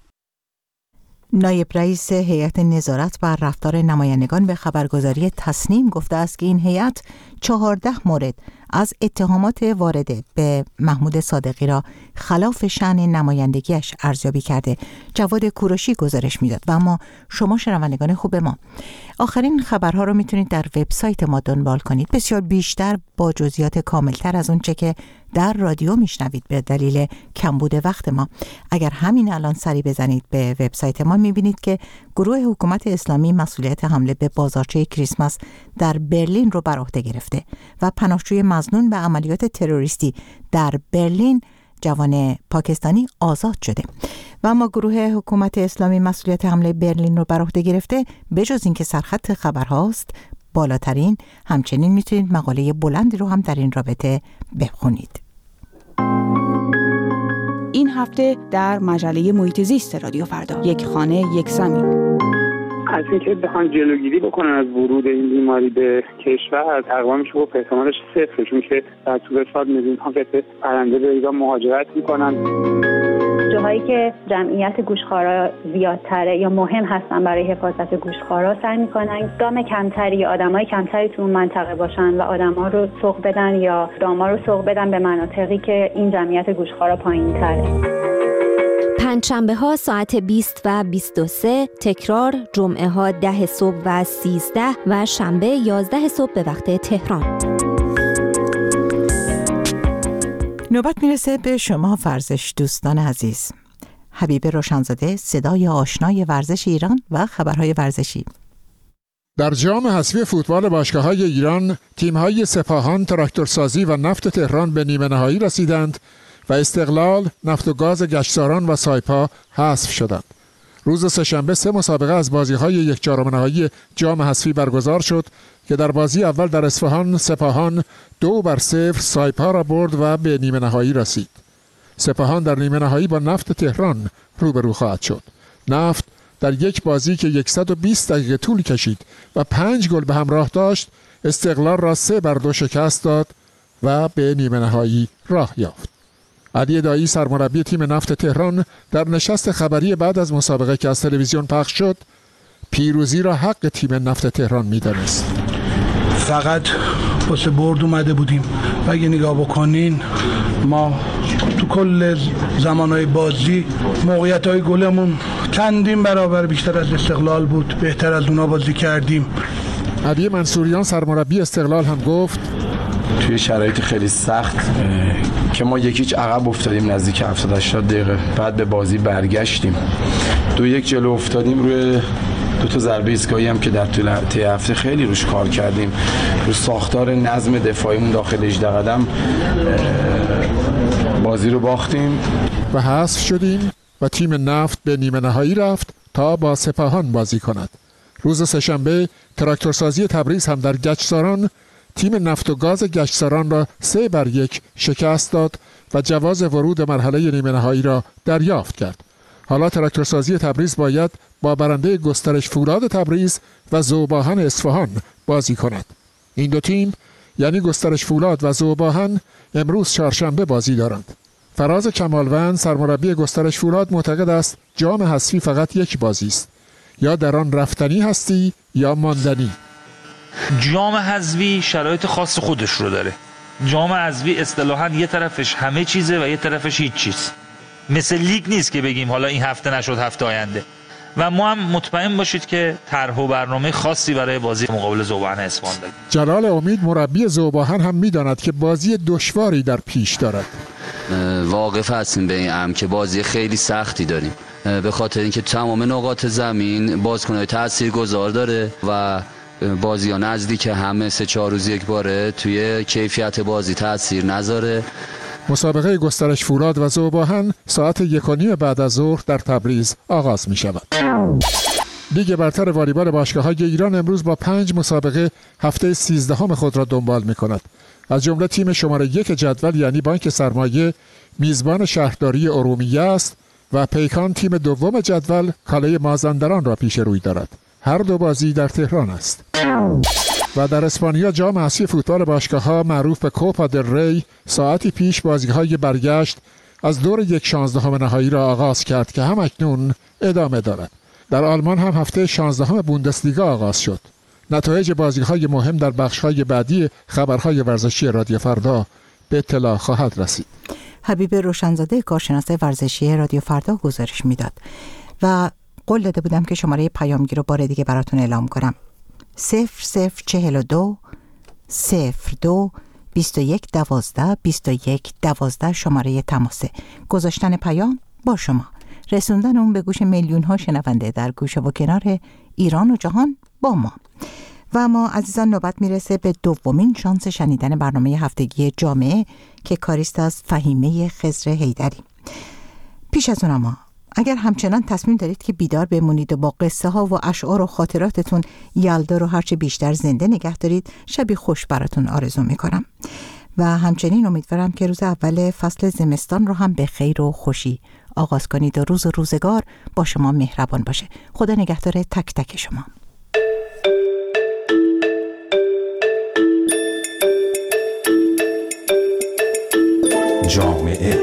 نایب رئیس هیئت نظارت بر رفتار نمایندگان به خبرگزاری تصنیم گفته است که این هیئت چهارده مورد از اتهامات وارده به محمود صادقی را خلاف شأن نمایندگیش ارزیابی کرده. جواد کوروشی گزارش میداد. و اما شما شنوندگان خوب ما، آخرین خبرها رو میتونید در وبسایت ما دنبال کنید، بسیار بیشتر با جزئیات کاملتر از اون چه که در رادیو میشنوید به دلیل کمبود وقت ما. اگر همین الان سری بزنید به وبسایت ما میبینید که گروه حکومت اسلامی مسئولیت حمله به بازارچه کریسمس در برلین رو بر عهده گرفته و پناهجوی مظنون به عملیات تروریستی در برلین جوان پاکستانی آزاد شده. و اما گروه حکومت اسلامی مسئولیت حمله برلین رو بر عهده گرفته، بجز اینکه سرخط خبرهاست بالاترین، همچنین میتونید مقاله بلندی رو هم در این رابطه بخونید. این هفته در مجله محیط زیست رادیو فردا، یک خانه یک زمین. از اینکه بخوان جلوگیری بکنن از ورود این بیماری به کشور، تقریبا میشه گفت احتمالش صفره، چون که در طول سال میلیون ها پرنده به ایران مهاجرت میکنن. جاهایی که جمعیت گوشخوارا زیادتره یا مهم هستن برای حفاظت گوشخوارا، سعی میکنن دام کمتری یا آدمای کمتری تو اون منطقه باشن و آدما رو سوق بدن یا داما رو سوق بدن به مناطقی که این جمعیت گوشخوارا پایین‌تره. پنجشنبه ها ساعت بیست و بیست و سه، تکرار جمعه ها ده صبح و سیزده و شنبه یازده صبح به وقت تهران. نوبت میرسه به شما ورزش دوستان عزیز. حبیب روشنزاده، صدای آشنای ورزش ایران و خبرهای ورزشی. در جام حذفی فوتبال باشگاه‌های ایران، تیم‌های سپاهان، تراکتورسازی و نفت تهران به نیمه نهایی رسیدند و استقلال، نفت و گاز گشتزاران و سایپا حذف شدند. روز سه‌شنبه سه مسابقه از بازی‌های یک چهارم نهایی جام حذفی برگزار شد که در بازی اول در اصفهان سپاهان دو بر صفر سایپا را برد و به نیمه نهایی رسید. سپاهان در نیمه نهایی با نفت تهران روبرو خواهد شد. نفت در یک بازی که صد و بیست دقیقه طول کشید و پنج گل به همراه داشت، استقلال را سه بر دو شکست داد و به نیمه نهایی راه یافت. علی دایی سرمربی تیم نفت تهران در نشست خبری بعد از مسابقه که از تلویزیون پخش شد، پیروزی را حق تیم نفت تهران می‌دانست. فقط واسه برد اومده بودیم و اگه نگاه بکنین ما تو کل زمانهای بازی موقعیت‌های گلمون چندین برابر بیشتر از استقلال بود، بهتر از اونا بازی کردیم. علی منصوریان سرمربی استقلال هم گفت توی شرایط خیلی سخت که ما یکیچ عقب افتادیم نزدیک هفتاد هشتاد دقیقه، بعد به بازی برگشتیم، دو یک جلو افتادیم، روی دو تا ضربه ایستگاهی هم که در طول هفته خیلی روش کار کردیم، رو ساختار نظم دفاعیمون داخل هجده قدم بازی رو باختیم و حذف شدیم و تیم نفت به نیمه نهایی رفت تا با سپاهان بازی کند. روز سه‌شنبه تراکتورسازی تبریز هم در گچساران تیم نفت و گاز گشتزاران را سه بر یک شکست داد و جواز ورود مرحله نیمه نهایی را دریافت کرد. حالا تراکتورسازی تبریز باید با برنده گسترش فولاد تبریز و ذوباهن اصفهان بازی کند. این دو تیم یعنی گسترش فولاد و ذوباهن امروز چهارشنبه بازی دارند. فراز کمالوند سرمربی گسترش فولاد معتقد است جام حذفی فقط یک بازی است، یا در آن رفتنی هستی یا ماندنی. جام حذفی شرایط خاص خودش رو داره. جام حذفی اصطلاحاً یه طرفش همه چیزه و یه طرفش هیچ چیز. مثل لیگ نیست که بگیم حالا این هفته نشد هفته آینده. و ما هم مطمئن باشید که طرح و برنامه خاصی برای بازی مقابل ذوباهن اصفهان داریم. جلال امید مربی ذوباهن هم می‌داند که بازی دشواری در پیش دارد. واقف هستیم به این امر که بازی خیلی سختی داریم، به خاطر اینکه تمام نقاط زمین بازیکن‌های تاثیرگذار داره و بازی‌ها نزدیک همه سه چهار روز یک باره توی کیفیت بازی تاثیر نذاره. مسابقه گسترش فولاد و ذوباهن ساعت یک و نیم بعد از ظهر در تبریز آغاز می شود. لیگ برتر والیبال باشگاه‌های ایران امروز با پنج مسابقه هفته سیزدهم خود را دنبال می کند. از جمله تیم شماره یک جدول یعنی بانک سرمایه میزبان شهرداری ارومیه است و پیکان تیم دوم جدول کاله مازندران را پیش روی دارد. هر دو بازی در تهران است. و در اسپانیا جام حذفی فوتبال باشگاه‌ها معروف به کوپا دل ری ساعتی پیش بازی‌های برگشت از دور یک شانزدهم نهایی را آغاز کرد که هم اکنون ادامه دارد. در آلمان هم هفته شانزدهم بوندسلیگا آغاز شد. نتایج بازی‌های مهم در بخش‌های بعدی خبرهای ورزشی رادیو فردا به اطلاع خواهد رسید. حبیب روشنزاده کارشناس ورزشی رادیو فردا گزارش میداد و قول داده بودم که شماره پیامگیر رو بار دیگه براتون اعلام کنم. صفر صفر چهل و دو صفر دو بیست و یک دوازده بیست و یک دوازده شماره تماسه. گذاشتن پیام با شما، رسوندن اون به گوش میلیون ها شنونده در گوشه و کنار ایران و جهان با ما. و ما عزیزان نوبت میرسه به دومین شانس شنیدن برنامه هفتگی جامعه که کاریست از فهیمه خضر حیدری. پیش از اون اما اگر همچنان تصمیم دارید که بیدار بمونید و با قصه ها و اشعار و خاطراتتون یلدا رو هرچه بیشتر زنده نگه دارید، شبی خوش براتون آرزو میکنم و همچنین امیدوارم که روز اول فصل زمستان رو هم به خیر و خوشی آغاز کنید و روز و روزگار با شما مهربان باشه. خدا نگهدار تک تک شما. جامعه.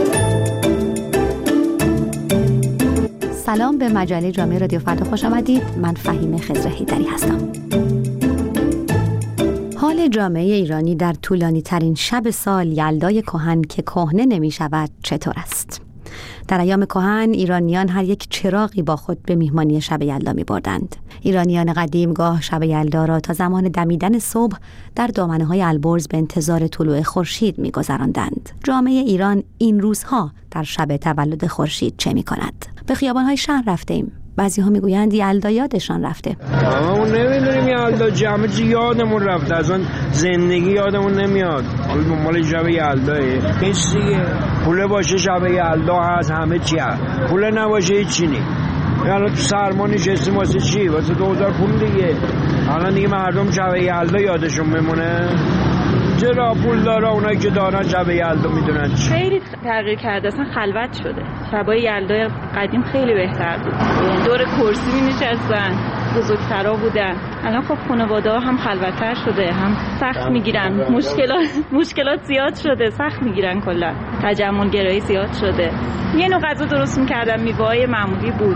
سلام، به مجله جامعه رادیو فردا خوش آمدید. من فهیمه خضر حیدری هستم. حال جامعه ایرانی در طولانی ترین شب سال یلدای کهن که کهنه نمی شود چطور است؟ در ایام کهن ایرانیان هر یک چراغی با خود به میهمانی شب یلدا می بردند. ایرانیان قدیم گاه شب یلدا را تا زمان دمیدن صبح در دامنه های البرز به انتظار طلوع خورشید می گذراندند. جامعه ایران این روزها در شب تولد خورشید چه می کند؟ به خیابان‌های شهر رفتیم. بعضی ها میگویند یلدا یادشان رفته. همون نمیدونیم یلدا جمعه چی یادمون رفته، اصلا زندگی یادمون نمیاد. حالا دنبال شب یلداه هیچ دیگه. پول باشه شب یلدا هست، همه چی هست. پول نباشه هیچی نی. الان تو سرما نشستیم واسه چی؟ واسه دوزار پول دیگه. الان دیگه مردم شب یلدا یادشون میمونه. چرا پول داره اونایی که دارن شب یلدا میدونن چی؟ خیلی تغییر کرده، اصلا خلوت شده. شبای یلدای قدیم خیلی بهتر بود. دور کرسی می نشستن، بزرگترا بودن. الان خب خانواده ها هم خلوت‌تر شده، هم سخت میگیرن. مشکلات مشکلات زیاد شده، سخت میگیرن کلا. تجمل گرایی زیاد شده. یه نوع غذا درست می‌کردن، میوه‌های معمولی بود.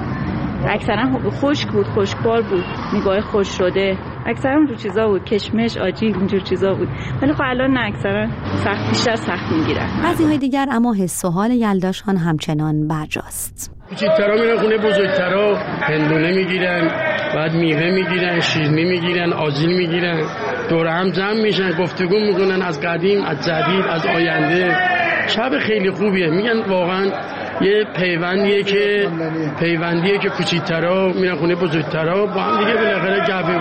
اکثرا خشک بود، خشکبار بود. میوه خوش شده. اکثرا اون چیزا بود، کشمش، آجیل، اینجور چیزا بود. ولی خب الان نه، اکثرا سخت بیشتر سخت میگیرن. بعضی‌های دیگر اما حس و حال یلداشان همچنان برجاست. کوچیک‌ترا میرن خونه بزرگترا، هندونه میگیرن، بعد میوه میگیرن، شیرینی میگیرن، آجیل میگیرن، دور هم جمع میشن، گفتگو میکنن از قدیم، از جدید، از آینده. شب خیلی خوبیه. میگن واقعا یه پیوندیه که پیوندیه که کوچیک‌ترا میرن خونه بزرگترا با هم دیگه بالاخره جواب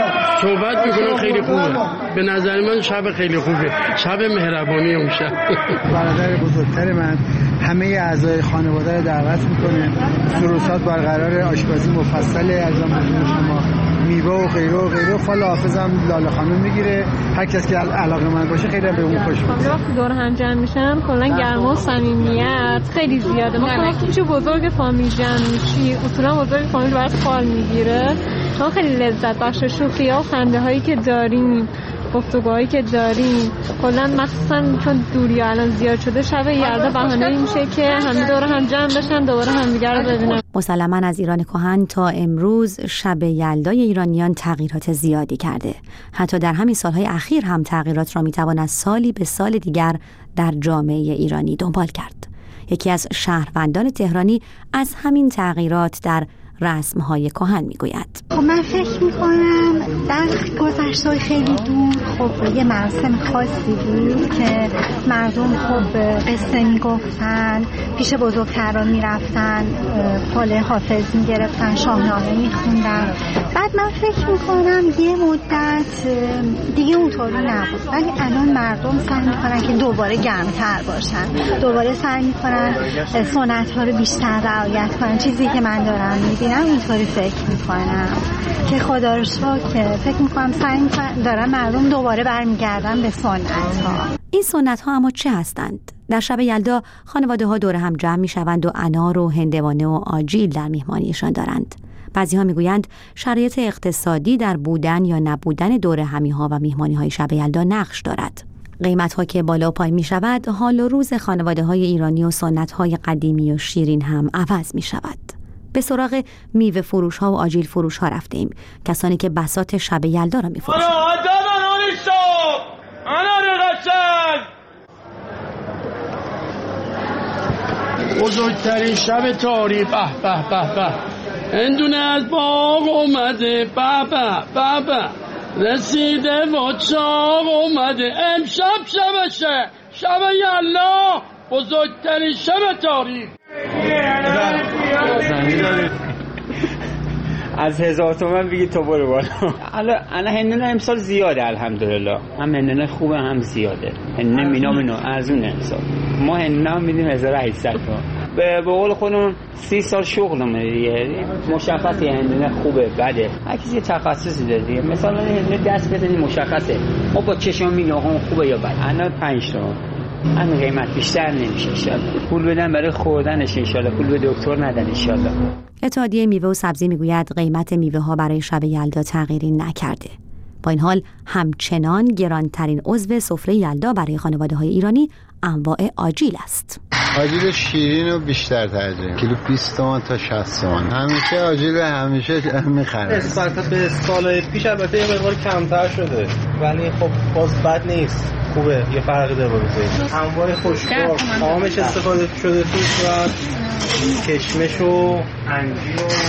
صحبت میکنن. خیلی خوبه. به نظر من شب خیلی خوبه. شب مهربانی اون شب. برادر بزرگتر من همه اعضای خانواده رو دعوت میکنه. سروسات برقرار، آشپزی مفصله از آموزش شما، میوه و غیره و غیره. فال حافظم لاله خانم میگیره. هر کس که علاقه من باشه خیلی به اون خوش میاد. وقتی دور هم جمع میشن کلا گرما و صمیمیت خیلی زیاده. مثلا کوچه بزرگ فامیل جمع میشی، اصولا بزرگ فامیل برات فال میگیره. ما خیلی لذت بخش شوخی‌ها و خنده هایی که داریم، گفتگوهایی که داریم، کلا مخصوصا چون دوری الان زیاد شده، شب یلدا بهانه‌ای میشه که همه دور هم جمع بشن، دوباره همدیگه رو ببینن. مسلماً از ایران کهن تا امروز شب یلدای ایرانیان تغییرات زیادی کرده. حتی در همین سالهای اخیر هم تغییرات را میتوان از سالی به سال دیگر در جامعه ایرانی دنبال کرد. یکی از شهروندان تهرانی از همین تغییرات در رسم‌های کهن میگوید. خب من فکر میکنم در گذشته‌های خیلی دور خب یه مراسم خاصی بود که مردم خب قصه میگفتن، پیش بزرگتران میرفتن، فال حافظ میگرفتن، شاهنامه میخوندن. بعد من فکر میکنم یه مدت دیگه اونطوری نبود، ولی الان مردم سعی میکنن که دوباره گرمتر باشن، دوباره سعی میکنن سنت‌ها رو بیشتر رعایت کنن. چیزی که من دارم میبینم اینطوری فکر میکنم که خدا رو شکر فکر میکنم سعی میکنم دارن مردم دوباره برمیگردن به سنت ها. این سنت ها اما چه هستند؟ در شب یلدا خانواده ها دور هم جمع میشوند و انار و هندوانه و آجیل در میهمانیشان دارند. بعضی ها میگویند شرایط اقتصادی در بودن یا نبودن دور همی ها و میهمانی های شب یلدا نقش دارد. قیمت ها که بالا و پای می شود، حال و روز خانواده های ایرانی و سنت های قدیمی و شیرین هم عوض می شود. به سراغ میوه فروش ها و آجیل فروش ها رفتیم، کسانی که بساط شب یلدا را می‌فروشند. بزرگترین شب تاریخ، به به به به، هندونه از باغ اومده، به به به به، رسیده و چاق اومده، امشب شبشه، شب یلا، بزرگترین شب تاریخ. از هزار تومن بگید تو برو بالا. حالا الان هندونه امسال زیاده الحمدلله، هم هندونه خوبه هم زیاده. هندونه مینا منو ارزونه امسال. ما هندونه هم میدیم هزار و هشتصد تومن. به قول خودمون سی سال شغلمه دیگه. مشخصه هندونه خوبه بده. هر کسی تخصصی داره دیگه. مثلا هندونه دست بزنی مشخصه. ما با چشم مینا خوبه یا بد. الان پنج تومن. همین قیمت بیشتر نمیشه انشالله. پول بدن برای خوردنش انشالله، پول به دکتر ندن انشالله. اتحادیه میوه و سبزی میگوید قیمت میوه ها برای شب یلدا تغییری نکرده. با این حال همچنان گرانترین عضو سفره یلدا برای خانواده های ایرانی انواع آجیل است. آجیل شیرین رو بیشتر ترجیح کیلو بیست تومن تا شصت تومن. همیشه آجیل همیشه میخرم. نسبت به سال پیش البته یه مقدار کمتر شده، ولی خب باز بد نیست، خوبه، یه فرقی داره با روزی. انواع خوشبار آمش استفاده شده توش و کشمش و انجیر و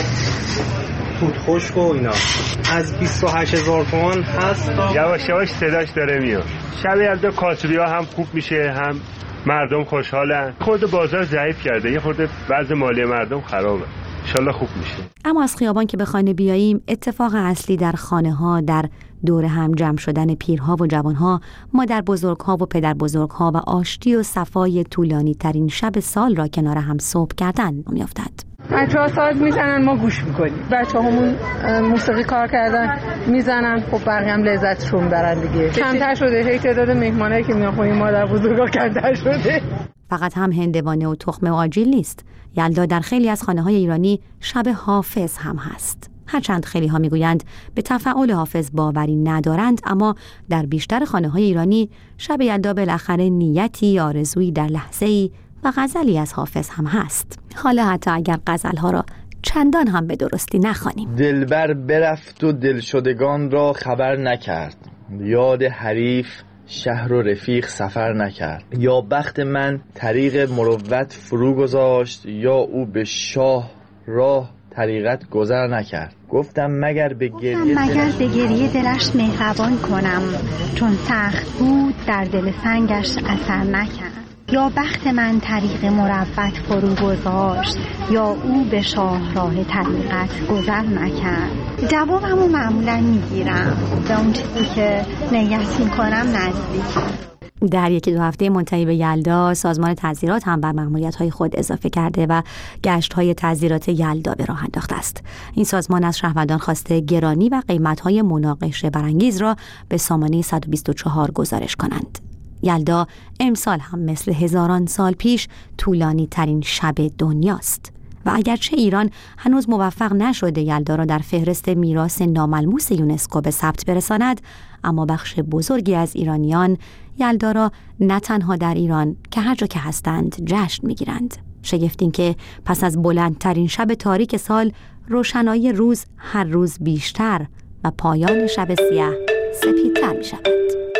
توت خشک و اینا از بیست و هشت هزار تومان هست. یواش یواش صداش داره میاد. شب یلدا کاسبی‌ها هم خوب میشه، هم مردم خوشحالن. خورده بازار ضعیف کرده، یه خورده وضع مالی مردم خرابه، انشالله خوب میشه. اما از خیابان که به خانه بیاییم، اتفاق اصلی در خانه ها در دور هم جمع شدن پیرها و جوانها، مادر بزرگها و پدر بزرگها و آشتی و صفای طولانی ترین شب سال را کنار هم صبح کردن میافتد. بچه ها ساز میزنن، ما گوش میکنیم. بچه همون موسیقی کار کردن میزنن، خب بقیه هم لذتشون میبرن دیگه. کمتر شده، هی تعداد مهمانایی که میان خونه مادر بزرگا کمتر شده. فقط هم هندوانه و تخم و آجیل نیست. یلدا در خیلی از خانه‌های ایرانی شب حافظ هم هست. هرچند خیلی ها میگویند به تفعول حافظ باوری ندارند، اما در بیشتر خانه‌های ایرانی شب یلدا بالاخره نیتی، آرزویی در لحظه‌ای و غزلی از حافظ هم هست. حالا حتی اگر غزل‌ها را چندان هم به درستی نخوانیم. دلبر برفت و دلشدگان را خبر نکرد، یاد حریف شهر و رفیق سفر نکرد. یا بخت من طریق مروت فرو گذاشت، یا او به شاه راه طریقت گذر نکرد. گفتم مگر به گریه مگر به گریه دلش مهربان کنم، چون سخت بود در دل سنگش اثر نکرد. یا بخت من طریق مروت فرو گذاشت، یا او به شاه راه طریقت گذر نکرد. جوابمو معمولا میگیرم، به اون چیزی که نیت میکنم نزدیک. در یکی دو هفته منتهی به یلدا، سازمان تعزیرات هم بر مأموریت‌های خود اضافه کرده و گشت‌های تعزیرات یلدا به راه انداخته است. این سازمان از شهروندان خواسته گرانی و قیمت‌های مناقشه برانگیز را به سامانه صد و بیست و چهار گزارش کنند. یلدا امسال هم مثل هزاران سال پیش طولانی ترین شب دنیاست و اگرچه ایران هنوز موفق نشده یلدا را در فهرست میراث ناملموس یونسکو به ثبت برساند، اما بخش بزرگی از ایرانیان یلدا را نه تنها در ایران که هر جا که هستند جشن میگیرند. شگفت این که پس از بلندترین شب تاریک سال، روشنایی روز هر روز بیشتر و پایان شب سیاه سپیدتر می شود.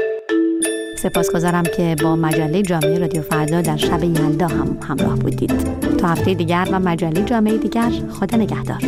سپاسگزارم که با مجله جامعه رادیو فردا در شب یلدا هم همراه بودید. تا هفته دیگر و مجله جامعه دیگر، خدا نگهدار.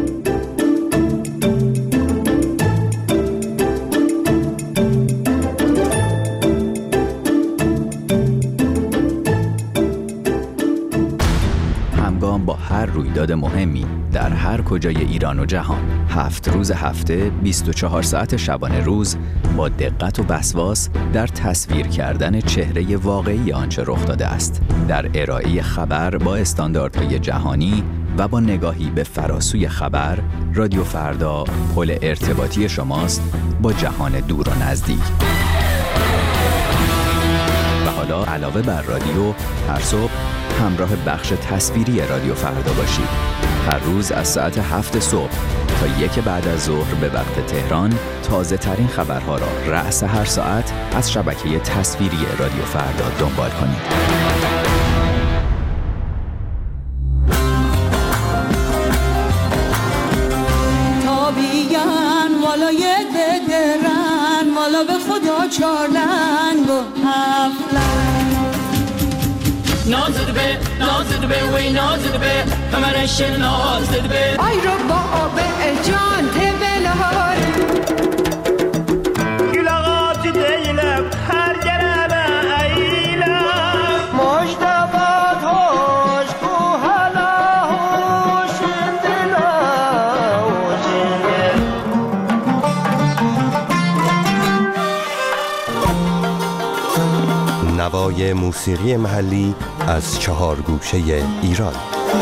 همگام با هر رویداد مهمی در هر کجای ایران و جهان، هفت روز هفته، بیست و چهار ساعت شبانه روز، با دقت و وسواس در تصویر کردن چهره واقعی آنچه رخ داده است، در ارائه خبر با استانداردهای جهانی و با نگاهی به فراسوی خبر، رادیو فردا پل ارتباطی شماست با جهان دور و نزدیک. و حالا علاوه بر رادیو، هر صبح همراه بخش تصویری رادیو فردا باشید. هر روز از ساعت هفت صبح تا یک بعد از ظهر به وقت تهران، تازه ترین خبرها را رأس هر ساعت از شبکه تصویری رادیو فردا دنبال کنید. نازد به نازد به وی نازد به کمرش نازد به آی رو با آب جان تبلار گلاغات دیلم هر گرم ایلم مجدبات هاش کو حالا هوش دلا نوای موسیقی محلی از چهار گوشه ایران.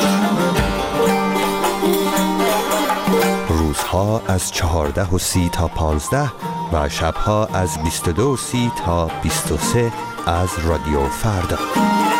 روزها از چهارده و سی تا پانزده و شبها از بیست و دو و سی تا بیست و سه از رادیو فردا.